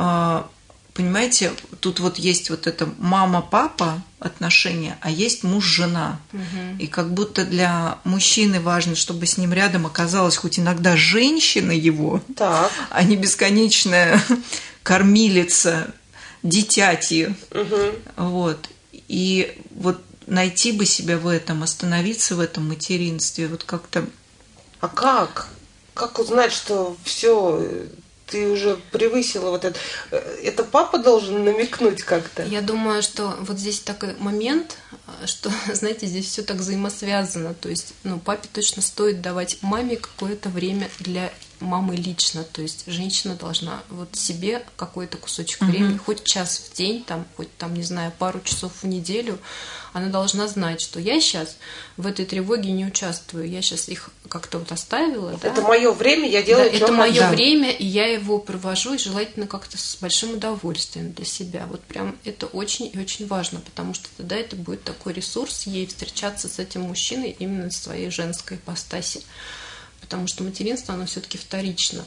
понимаете, тут вот есть вот это мама-папа отношения, а есть муж-жена. Угу. И как будто для мужчины важно, чтобы с ним рядом оказалась хоть иногда женщина его, так. а не бесконечная кормилица, дитяти. Угу. Вот. И вот найти бы себя в этом, остановиться в этом материнстве, вот как-то... А как? Как узнать, что все... Ты уже превысила вот это. Это папа должен намекнуть как-то? Я думаю, что вот здесь такой момент, что, знаете, здесь все так взаимосвязано. То есть, ну, папе точно стоит давать маме какое-то время для мамы лично. То есть женщина должна вот себе какой-то кусочек mm-hmm. времени, хоть час в день, там, хоть там, не знаю, пару часов в неделю, она должна знать, что я сейчас в этой тревоге не участвую. Я сейчас их как-то вот оставила. Это да? мое время, я делаю, да, что это мое да. время, и я его провожу, и желательно как-то с большим удовольствием для себя. Вот прям это очень и очень важно, потому что тогда это будет такой ресурс ей встречаться с этим мужчиной именно в своей женской ипостаси. Потому что материнство, оно все-таки вторично.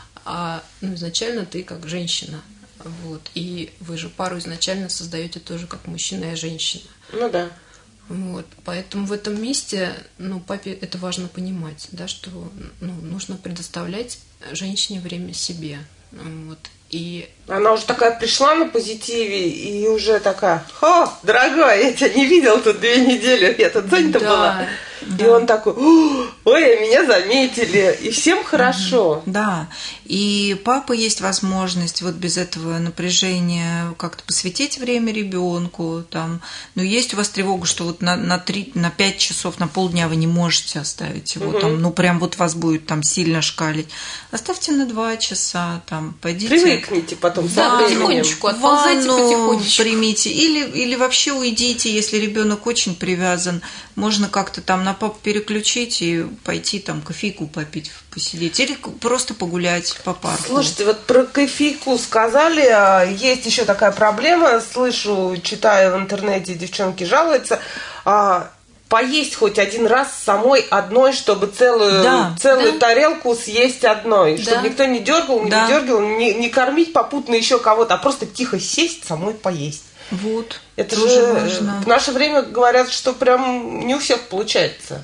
А ну, изначально ты как женщина. Вот. И вы же пару изначально создаете тоже как мужчина и женщина. Ну да. Вот. Поэтому в этом месте, ну, папе это важно понимать, да, что ну, нужно предоставлять женщине время себе. Вот. И она уже такая пришла на позитиве и уже такая: «О, дорогой, я тебя не видел тут две недели, я тут занята да, была». Да. И он такой: ой, меня заметили, и всем хорошо. Да, и папа есть возможность вот без этого напряжения как-то посвятить время ребенку. Там, ну, есть у вас тревога, что вот на, на, три, на пять часов, на полдня вы не можете оставить его, Угу. там, ну, прям вот вас будет там сильно шкалить. Оставьте на два часа, там, пойдите. Привыкните потом со Да, временем. потихонечку, отползайте Ванну потихонечку. примите, или, или вообще уйдите, если ребенок очень привязан. Можно как-то там на папу переключить и пойти там кофейку попить, посидеть. Или просто погулять по парку. Слушайте, вот про кофейку сказали, а есть еще такая проблема, слышу, читаю в интернете, девчонки жалуются, а, поесть хоть один раз самой одной, чтобы целую, Да. целую Да. тарелку съесть одной, Да. чтобы никто не дергал, не Да. дергал, не, не кормить попутно еще кого-то, а просто тихо сесть, самой поесть. Вот, Это тоже же важно. в наше время говорят, что прям не у всех получается.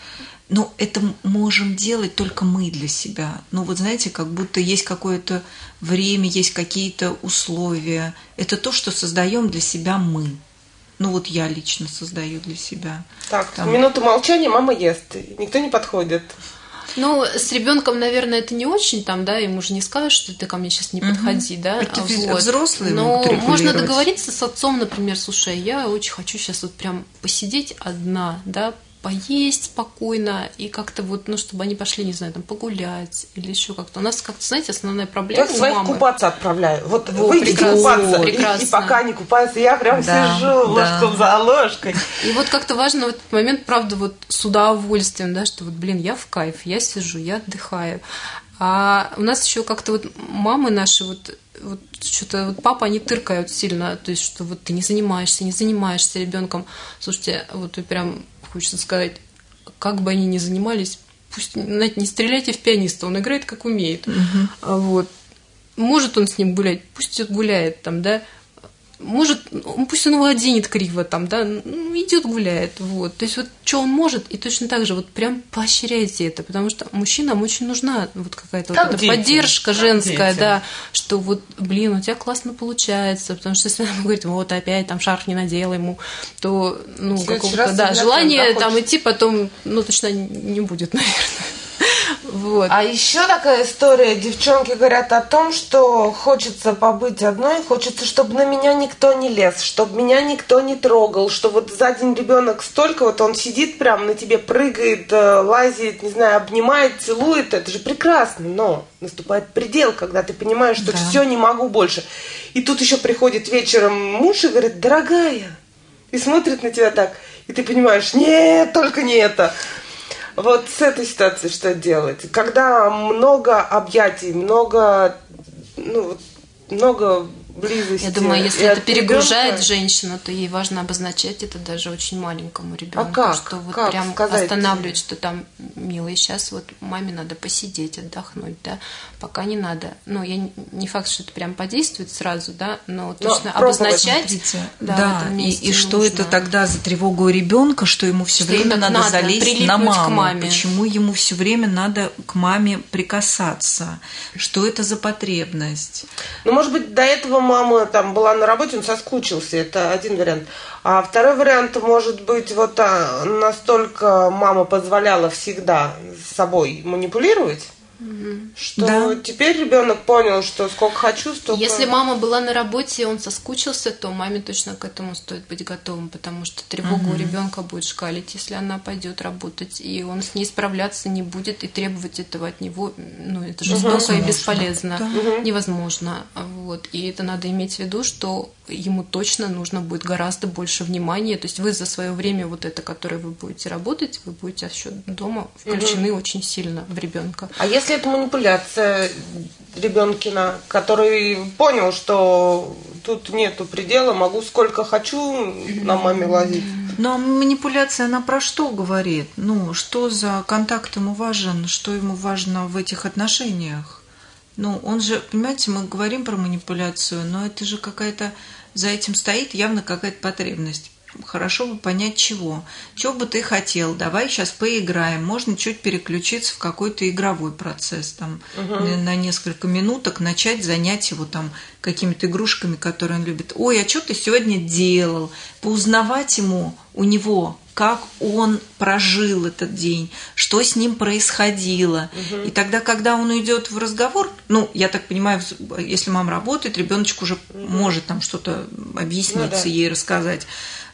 Но это можем делать только мы для себя. Ну вот знаете, как будто есть какое-то время, есть какие-то условия. Это то, что создаем для себя мы. Ну вот я лично создаю для себя. Так, Там. минуту молчания, мама ест, никто не подходит. Ну, с ребенком, наверное, это не очень там, да, ему же не скажешь, что ты ко мне сейчас не подходи, да. Это вот. взрослые Но могут можно регулировать. договориться с отцом, например: слушай, я очень хочу сейчас вот прям посидеть одна, да, поесть спокойно и как-то вот, ну, чтобы они пошли, не знаю, там погулять или еще как-то. У нас как-то, знаете, основная проблема Я у своих мамы. купаться отправляю. Вот Во, выйдите прекрасно, купаться. И- И, прекрасно. пока они купаются, я прям Да, сижу да. ложком за ложкой. И вот как-то важно в этот момент, правда, вот с удовольствием, да, что вот, блин, я в кайф, я сижу, я отдыхаю. А у нас еще как-то вот мамы наши вот, вот что-то вот папа, они тыркают сильно, то есть что вот ты не занимаешься, не занимаешься ребенком. Слушайте, вот и прям хочется сказать, как бы они ни занимались, пусть, знаете, не стреляйте в пианиста, он играет как умеет. А вот. Может он с ним гулять, пусть он гуляет там, да. Может, ну, пусть он его оденет криво там, да, ну, идет гуляет, вот. То есть вот что он может, и точно так же вот прям поощряйте это, потому что мужчинам очень нужна вот какая-то Как вот эта детям, поддержка как женская, детям. да, что вот, блин, у тебя классно получается, потому что если она говорит, вот опять там шарф не надела ему, то, ну, В следующий какого-то, раз да, обязательно желание захочет. там идти потом, ну, точно не будет, наверное. Вот. А еще такая история. Девчонки говорят о том, что хочется побыть одной, хочется, чтобы на меня никто не лез, чтобы меня никто не трогал, что вот за день ребенок столько, вот он сидит прям на тебе, прыгает, э, лазит, не знаю, обнимает, целует. Это же прекрасно, но наступает предел, когда ты понимаешь, что Да. все, не могу больше. И тут еще приходит вечером муж и говорит: дорогая, и смотрит на тебя так, и ты понимаешь: нет, только не это. Вот с этой ситуацией что делать? Когда много объятий, много, ну, вот, много близости. Я думаю, если и это от перегружает ребенка- женщину, то ей важно обозначать это даже очень маленькому ребенку, А как? что вот Как прям сказать? останавливать, что там, милый, сейчас вот маме надо посидеть, отдохнуть, да, пока не надо. Ну, я не, не факт, что это прям подействует сразу, да, но точно пробовать, обозначать, Смотрите, да, да, в этом и, месте и что нужно. это тогда за тревогу у ребенка, что ему все Что время ему надо, надо залезть прилипнуть на к маму, маме. почему ему все время надо к маме прикасаться, что это за потребность. Ну, может быть, до этого мама там была на работе, он соскучился, это один вариант. А второй вариант может быть, вот а, настолько мама позволяла всегда с собой манипулировать, что Да. теперь ребенок понял, что сколько хочу, столько... Если мама была на работе, и он соскучился, то маме точно к этому стоит быть готовым, потому что тревога у ребенка будет шкалить, если она пойдет работать, и он с ней справляться не будет, и требовать этого от него, ну, это жестоко и бесполезно, невозможно. Вот. И это надо иметь в виду, что ему точно нужно будет гораздо больше внимания. То есть вы за свое время вот это, которое вы будете работать, вы будете еще дома включены очень сильно в ребенка. А если это манипуляция ребенкина, который понял, что тут нету предела, могу сколько хочу на маме лазить? Но манипуляция, она про что говорит? Ну, что за контакт ему важен, что ему важно в этих отношениях? Ну, он же, понимаете, мы говорим про манипуляцию, но это же какая-то, за этим стоит явно какая-то потребность. хорошо бы понять, чего. Чего бы ты хотел? Давай сейчас поиграем. Можно чуть переключиться в какой-то игровой процесс. Там, угу. на, на несколько минуток начать занять его там какими-то игрушками, которые он любит. Ой, а что ты сегодня делал? Поузнавать ему у него, как он прожил этот день, что с ним происходило. Угу. И тогда, когда он уйдет в разговор, ну, я так понимаю, если мама работает, ребеночек уже угу. может там что-то объясниться, ну, да. ей рассказать.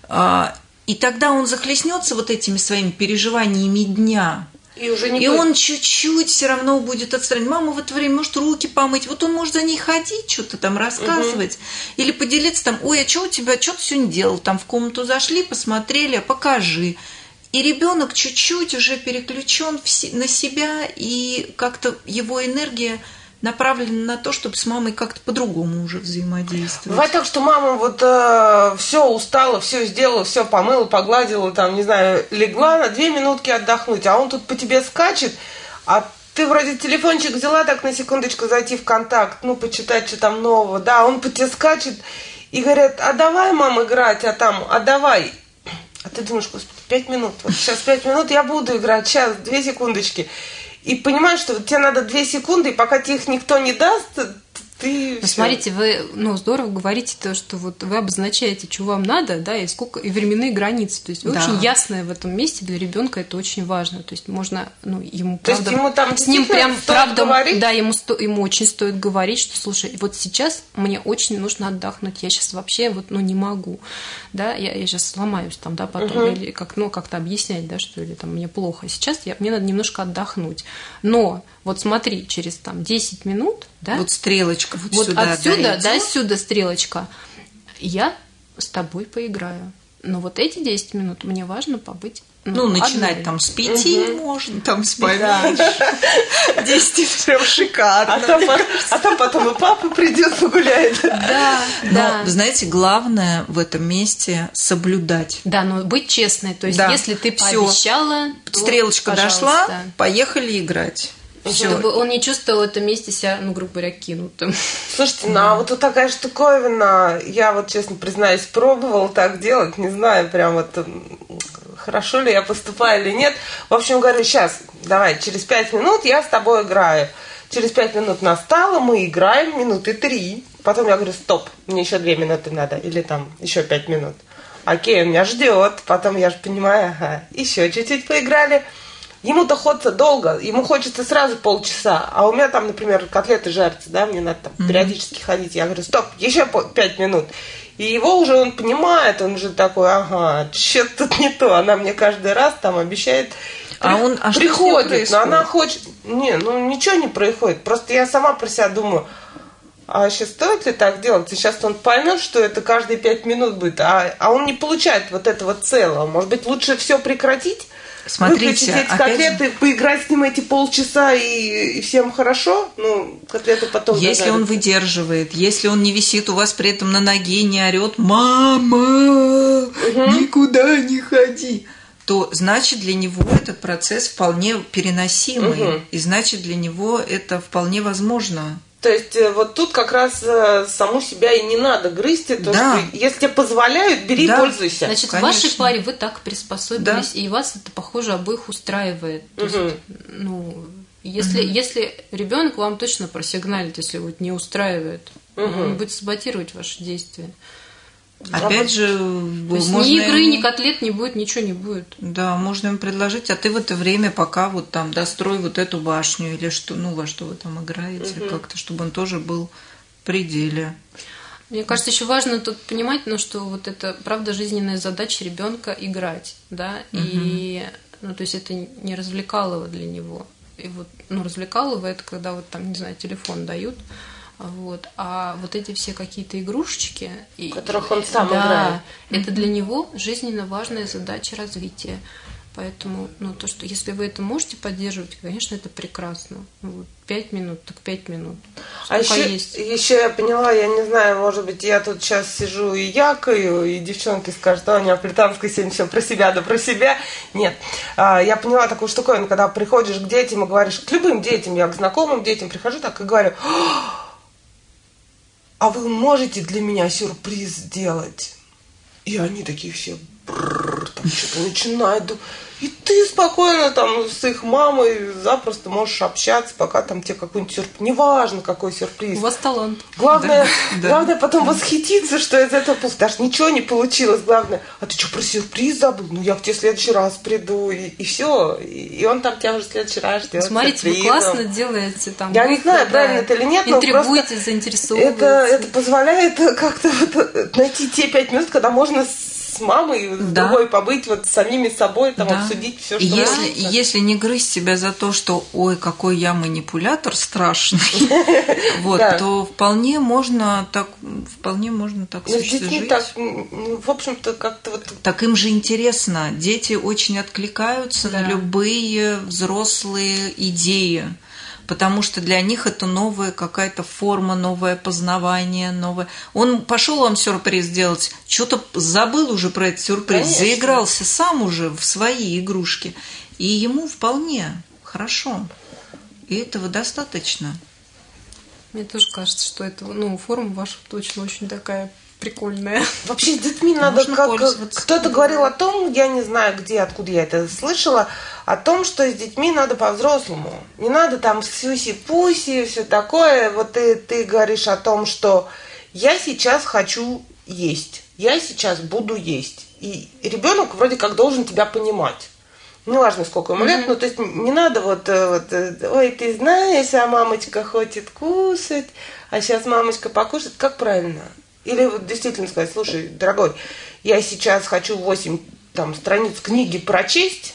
И тогда он захлестнется вот этими своими переживаниями дня. И, уже не и будет... он чуть-чуть все равно будет отстранен. Мама в это время может руки помыть. Вот он может за ней ходить, что-то там рассказывать. Угу. Или поделиться там, ой, а что у тебя, что ты сегодня делал? Там в комнату зашли, посмотрели, а покажи. И ребенок чуть-чуть уже переключен на себя, и как-то его энергия направлена на то, чтобы с мамой как-то по-другому уже взаимодействовать. Бывает так, что мама вот э, все устала, все сделала, все помыла, погладила, там, не знаю, легла на две минутки отдохнуть, а он тут по тебе скачет, а ты вроде телефончик взяла так на секундочку зайти в контакт, ну, почитать, что там нового, да, он по тебе скачет, и говорят, а давай, мам, играть, а там, а давай. А ты думаешь, господи, пять минут, вот сейчас пять минут я буду играть, сейчас, две секундочки. И понимаешь, что тебе надо две секунды, и пока тебе их никто не даст, ты... Ну, смотрите, вы, ну, здорово говорите то, что вот вы обозначаете, что вам надо, да, и сколько, и временные границы. То есть вы да. очень ясное в этом месте, для ребенка это очень важно. То есть можно, ну, ему то правда... есть ему там с ним прям правда, говорить? Да, ему, сто, ему очень стоит говорить, что, слушай, вот сейчас мне очень нужно отдохнуть, я сейчас вообще вот, ну, не могу, да, я, я сейчас сломаюсь там, да, потом, угу. или как, ну, как-то объяснять, да, что или там мне плохо. Сейчас я, мне надо немножко отдохнуть. Но вот смотри, через там десять минут, да, вот стрелочка вот, вот сюда, отсюда, да, да, сюда стрелочка, я с тобой поиграю. Но вот эти десять минут мне важно побыть. Ну, ну начинать одной. Там с пяти угу. можно, там с поменьше. Десять прям шикарно. А там, а там потом и папа придет погуляет. Да, но, да. Знаете, главное в этом месте соблюдать. Да, но быть честной. То есть, да. если ты Всё. пообещала, стрелочка то, дошла, поехали играть. Всё. Чтобы он не чувствовал в этом месте себя, ну, грубо говоря, кинутым. Слушайте, ну а вот тут такая штуковина, я вот, честно признаюсь, пробовала так делать, не знаю, прям вот хорошо ли я поступаю или нет. В общем, говорю, сейчас, давай, через пять минут я с тобой играю. Через пять минут настало, мы играем минуты три. Потом я говорю, стоп, мне еще две минуты надо, или там еще пять минут. Окей, он меня ждет, потом я же понимаю, ага, еще чуть-чуть поиграли. Ему-то ходится долго, ему хочется сразу полчаса, а у меня там, например, котлеты жарятся, да, мне надо там mm-hmm. периодически ходить. Я говорю, стоп, еще пять минут. И его уже он понимает, он же такой, ага, что-то тут не то. Она мне каждый раз там обещает, а при... он, а приходит, но она хочет, не, ну ничего не происходит. Просто я сама про себя думаю, а сейчас стоит ли так делать? И сейчас он поймет, что это каждые пять минут будет, а, а он не получает вот этого целого. Может быть, лучше все прекратить? Смотрите, выключить эти котлеты, же... поиграть с ним эти полчаса и, и всем хорошо, ну, котлеты потом... Если дожарятся. Он выдерживает, если он не висит у вас при этом на ноге, не орет «Мама, угу. никуда не ходи», то значит для него этот процесс вполне переносимый, угу. и значит для него это вполне возможно. То есть вот тут как раз саму себя и не надо грызть. То, да. что, если тебе позволяют, бери да. и пользуйся. Значит, Конечно. в вашей паре вы так приспособились, да. и вас это, похоже, обоих устраивает. То угу. есть, ну, если, угу. если ребенок вам точно просигналит, если вот не устраивает, угу. он будет саботировать ваши действия. Опять же, то есть ни игры, ему... ни котлет не будет, ничего не будет. Да, можно им предложить, а ты в это время пока вот там дострой вот эту башню или что, ну во что вы там играете, угу. как-то, чтобы он тоже был в пределе. Мне кажется, еще важно тут понимать, ну, что вот это правда жизненная задача ребенка играть, да, угу. и ну, то есть это не развлекалово для него. И вот, ну, развлекалово это когда вот там, не знаю, телефон дают. Вот. А вот эти все какие-то игрушечки, в которых он сам да, играет, это для него жизненно важная задача развития. Поэтому, ну, то, что если вы это можете поддерживать, конечно, это прекрасно. Вот, пять минут, так пять минут. А еще, есть. еще я поняла, я не знаю, может быть, я тут сейчас сижу и якаю, и девчонки скажут, что они Аплитанская сегодня все про себя, да про себя. Нет. А, я поняла такую штуковину, когда приходишь к детям и говоришь, к любым детям, я к знакомым детям прихожу так и говорю, а вы можете для меня сюрприз сделать? И они такие все бррр, там что-то начинают. И ты спокойно там с их мамой запросто можешь общаться, пока там тебе какой-нибудь сюрприз. Неважно, какой сюрприз. У вас талант. Главное, да, главное да. потом восхититься, что из этого получилось. Даже ничего не получилось. Главное, а ты что, про сюрприз забыл? Ну, я к тебе в следующий раз приду. И, и все. И он там тебя уже в следующий раз ждет. Смотрите, вы классно делаете там. Я не знаю, да, правильно это или нет, но интригуете, заинтересовываете. Это, это позволяет как-то вот найти те пять минут, когда можно с мамой, с да. другой побыть, вот с самими собой, там, да. обсудить все, что если, нравится. Если не грызть себя за то, что ой, какой я манипулятор страшный, вот, то вполне можно так, вполне можно так жить. В общем-то, как-то вот. Так им же интересно. Дети очень откликаются на любые взрослые идеи. Потому что для них это новая какая-то форма, новое познавание, новое. Он пошел вам сюрприз делать, что-то забыл уже про этот сюрприз, Конечно. заигрался сам уже в свои игрушки, и ему вполне хорошо. И этого достаточно. Мне тоже кажется, что это, ну, форма ваша точно очень такая прикольная. Вообще с детьми надо, как кто-то говорил о том, я не знаю где, откуда я это слышала, о том, что с детьми надо по-взрослому. Не надо там сюси-пуси, все такое. Вот ты, ты говоришь о том, что я сейчас хочу есть, я сейчас буду есть. И ребенок вроде как должен тебя понимать. Неважно, сколько ему лет, mm-hmm. ну, то есть не надо вот, вот, ой, ты знаешь, а мамочка хочет кушать, а сейчас мамочка покушает. Как правильно? Или вот действительно сказать, слушай, дорогой, я сейчас хочу восемь там, страниц книги прочесть.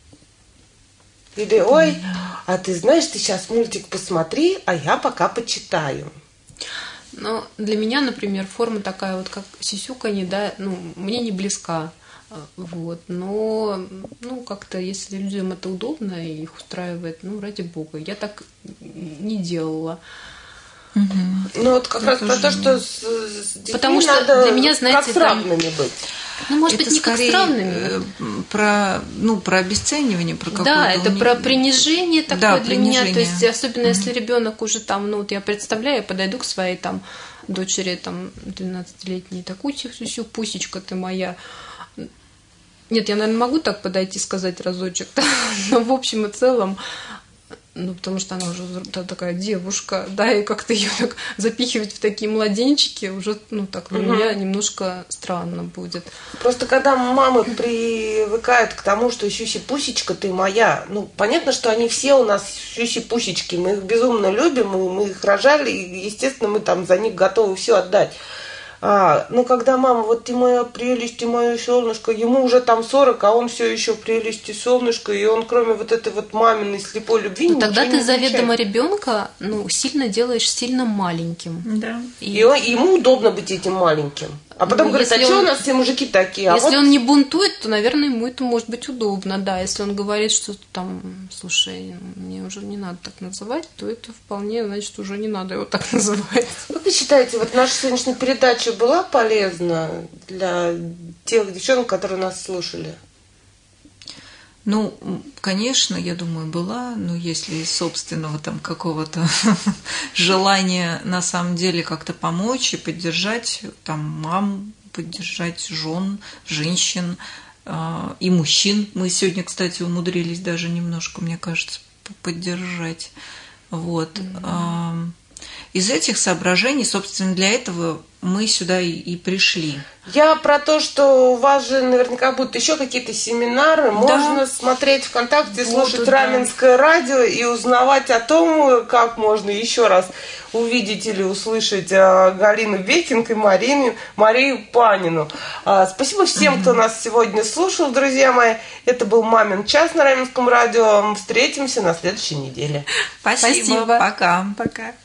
Или, ой, а ты знаешь, ты сейчас мультик посмотри, а я пока почитаю. Ну, для меня, например, форма такая вот, как сисюканье, да, ну, мне не близка. Вот, но, ну, как-то, если людям это удобно и их устраивает, ну, ради бога, я так не делала. Угу. Ну, вот как это раз про то, что с, с детьми Потому что надо для меня, знаете, как с равными там... быть. Ну, может это быть, не скорее как с равными. Про, ну, про обесценивание, про какое-то... Да, это про принижение такое да, для принижение. меня. То есть, особенно если ребенок уже там, ну, вот я представляю, я подойду к своей там дочери, там, двенадцатилетней, такую сюсю, пусечка ты моя. Нет, я, наверное, могу так подойти и сказать разочек, но в общем и целом, ну, потому что она уже такая девушка, да, и как-то ее так запихивать в такие младенчики уже, ну, так для угу. меня немножко странно будет. Просто когда мамы привыкают к тому, что сюси-пусечка ты моя, ну, понятно, что они все у нас сюси-пусечки, мы их безумно любим, мы их рожали, и, естественно, мы там за них готовы все отдать. А, ну, когда мама, вот ты моя прелесть, ты мое солнышко, ему уже там сорок, а он все еще прелесть и солнышко, и он кроме вот этой вот маминой слепой любви ну, ничего тогда ты не заведомо ребенка, ну, сильно делаешь сильно маленьким. Да. И, и он, ему удобно быть этим маленьким. А потом ну, говорит, а что он... у нас все мужики такие? А если вот... он не бунтует, то, наверное, ему это может быть удобно, да. Если он говорит, что там, слушай, мне уже не надо так называть, то это вполне, значит, уже не надо его так называть. Как вы считаете, вот наша сегодняшняя передача была полезна для тех девчонок, которые нас слушали? Ну, конечно, я думаю, была, но если из собственного там какого-то желания на самом деле как-то помочь и поддержать там мам, поддержать жен, женщин э, и мужчин. Мы сегодня, кстати, умудрились даже немножко, мне кажется, поддержать. Вот. Mm-hmm. Из этих соображений, собственно, для этого мы сюда и, и пришли. Я про то, что у вас же наверняка будут еще какие-то семинары. Да. Можно смотреть ВКонтакте, слушать да. Раменское радио и узнавать о том, как можно еще раз увидеть или услышать Галину Бекинг и Марину, Марию Панину. Спасибо всем, кто нас сегодня слушал, друзья мои. Это был «Мамин час» на Раменском радио. Мы встретимся на следующей неделе. Спасибо. Спасибо. Пока. Пока.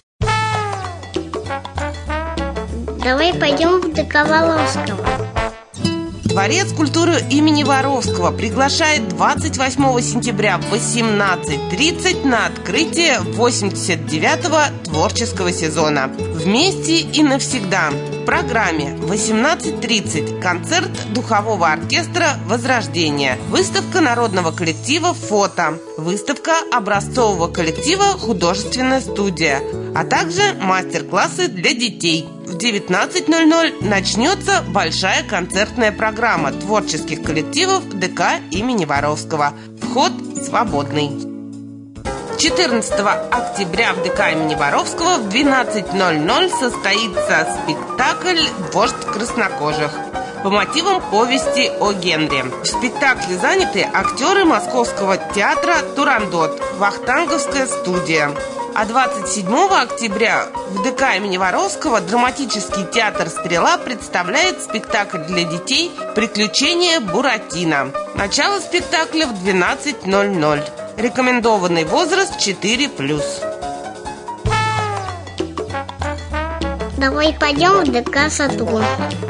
Давай пойдем в ДК Воровского. Дворец культуры имени Воровского приглашает двадцать восьмого сентября в восемнадцать тридцать на открытие восемьдесят девятого творческого сезона. В Вместе и навсегда. В программе в восемнадцать тридцать концерт духового оркестра «Возрождение», выставка народного коллектива «Фото», выставка образцового коллектива «Художественная студия», а также мастер-классы для детей. В девятнадцать ноль ноль начнется большая концертная программа творческих коллективов ДК имени Воровского. Вход свободный. четырнадцатого октября в ДК имени Воровского в двенадцать ноль ноль состоится спектакль «Вождь краснокожих» по мотивам повести о Генри. В спектакле заняты актеры Московского театра «Турандот», Вахтанговская студия. А двадцать седьмого октября в ДК имени Воровского драматический театр «Стрела» представляет спектакль для детей «Приключения Буратино». Начало спектакля в двенадцать ноль ноль. Рекомендованный возраст четыре плюс. Давай пойдем в ДК «Сатурн».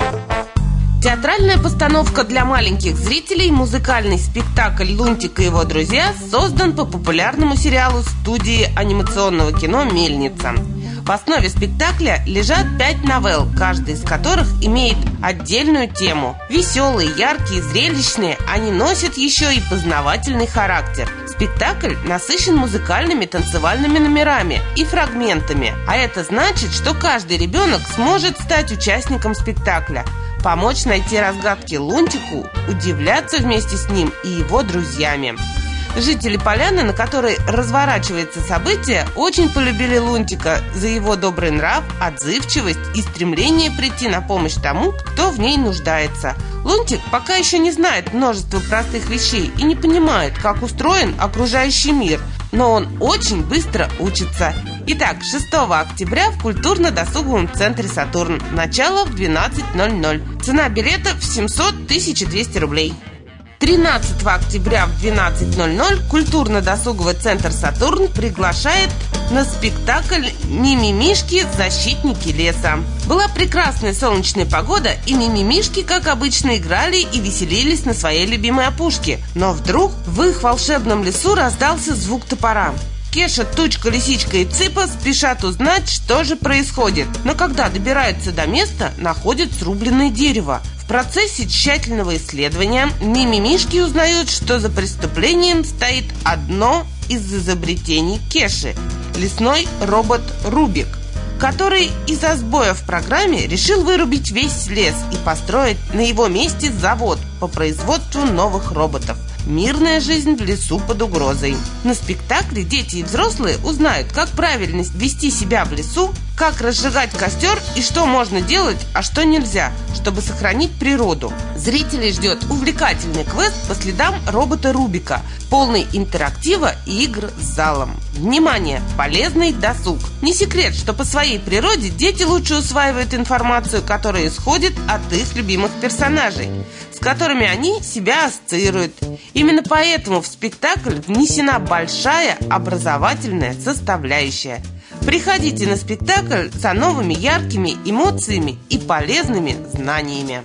Театральная постановка для маленьких зрителей, музыкальный спектакль «Лунтик и его друзья» создан по популярному сериалу студии анимационного кино «Мельница». В основе спектакля лежат пять новелл, каждая из которых имеет отдельную тему. Веселые, яркие, зрелищные, они носят еще и познавательный характер. Спектакль насыщен музыкальными танцевальными номерами и фрагментами, а это значит, что каждый ребенок сможет стать участником спектакля, помочь найти разгадки Лунтику, удивляться вместе с ним и его друзьями. Жители поляны, на которой разворачивается событие, очень полюбили Лунтика за его добрый нрав, отзывчивость и стремление прийти на помощь тому, кто в ней нуждается. Лунтик пока еще не знает множество простых вещей и не понимает, как устроен окружающий мир, но он очень быстро учится. Итак, шестого октября в культурно-досуговом центре «Сатурн». Начало в двенадцать ноль ноль. Цена билета в семьсот — тысяча двести рублей. тринадцатого октября в двенадцать ноль ноль культурно-досуговый центр «Сатурн» приглашает на спектакль «Мимимишки. Защитники леса». Была прекрасная солнечная погода, и мимимишки, как обычно, играли и веселились на своей любимой опушке. Но вдруг в их волшебном лесу раздался звук топора. Кеша, Тучка, Лисичка и Цыпа спешат узнать, что же происходит. Но когда добираются до места, находят срубленное дерево. В процессе тщательного исследования мимимишки узнают, что за преступлением стоит одно из изобретений Кеши – лесной робот Рубик, который из-за сбоя в программе решил вырубить весь лес и построить на его месте завод по производству новых роботов. Мирная жизнь в лесу под угрозой. На спектакле дети и взрослые узнают, как правильно вести себя в лесу, как разжигать костер и что можно делать, а что нельзя, чтобы сохранить природу. Зрителей ждет увлекательный квест по следам робота Рубика, полный интерактива и игр с залом. Внимание! Полезный досуг. Не секрет, что по своей природе дети лучше усваивают информацию, которая исходит от их любимых персонажей, с которыми они себя ассоциируют. Именно поэтому в спектакль внесена большая образовательная составляющая. Приходите на спектакль за новыми яркими эмоциями и полезными знаниями.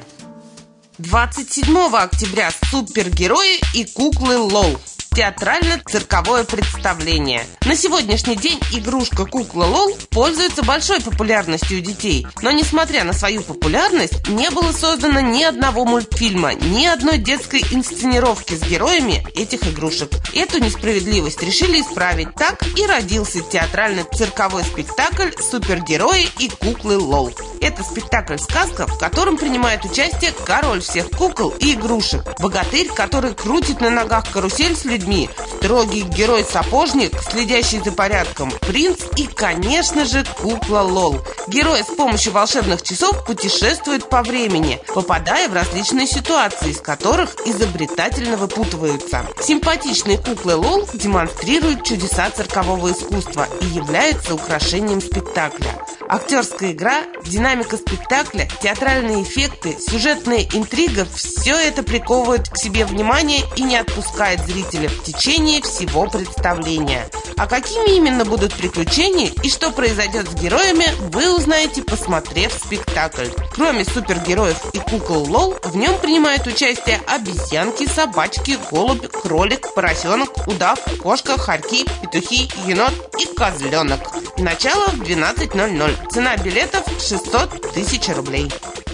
двадцать седьмого октября супергерои и куклы Лол. Театрально-цирковое представление. На сегодняшний день игрушка кукла Лол пользуется большой популярностью у детей. Но несмотря на свою популярность, не было создано ни одного мультфильма, ни одной детской инсценировки с героями этих игрушек. Эту несправедливость решили исправить. Так и родился театрально-цирковой спектакль «Супергерои и куклы Лол». Это спектакль-сказка, в котором принимает участие король всех кукол и игрушек, богатырь, который крутит на ногах карусель с людьми, строгий герой-сапожник, следящий за порядком, принц и, конечно же, кукла Лол. Герои с помощью волшебных часов путешествуют по времени, попадая в различные ситуации, из которых изобретательно выпутываются. Симпатичные куклы Лол демонстрируют чудеса циркового искусства и являются украшением спектакля. Актерская игра, динамика спектакля, театральные эффекты, сюжетная интрига – все это приковывает к себе внимание и не отпускает зрителя в течение всего представления. А какими именно будут приключения и что произойдет с героями, вы узнаете, посмотрев спектакль. Кроме супергероев и кукол Лол, в нем принимают участие обезьянки, собачки, голубь, кролик, поросенок, удав, кошка, хорьки, петухи, енот и козленок. Начало в двенадцать ноль ноль. Цена билетов шестьсот тысяч рублей.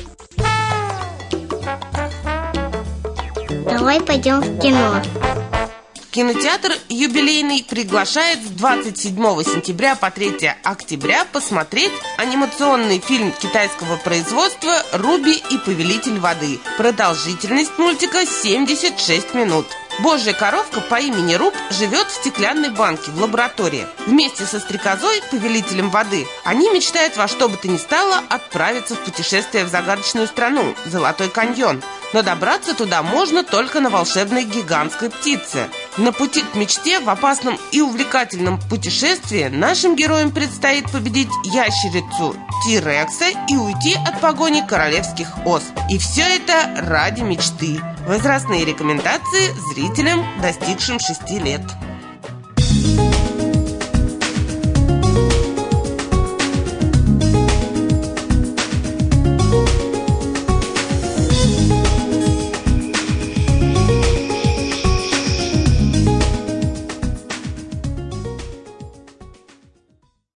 Давай пойдем в кино. Кинотеатр «Юбилейный» приглашает с двадцать седьмого сентября по третьего октября посмотреть анимационный фильм китайского производства «Руби и повелитель воды». Продолжительность мультика семьдесят шесть минут. Божья коровка по имени Руб живет в стеклянной банке в лаборатории. Вместе со стрекозой, повелителем воды, они мечтают во что бы то ни стало отправиться в путешествие в загадочную страну – Золотой каньон. Но добраться туда можно только на волшебной гигантской птице. На пути к мечте в опасном и увлекательном путешествии нашим героям предстоит победить ящерицу Ти-Рекса и уйти от погони королевских ос. И все это ради мечты. Возрастные рекомендации зрителям, достигшим шести лет.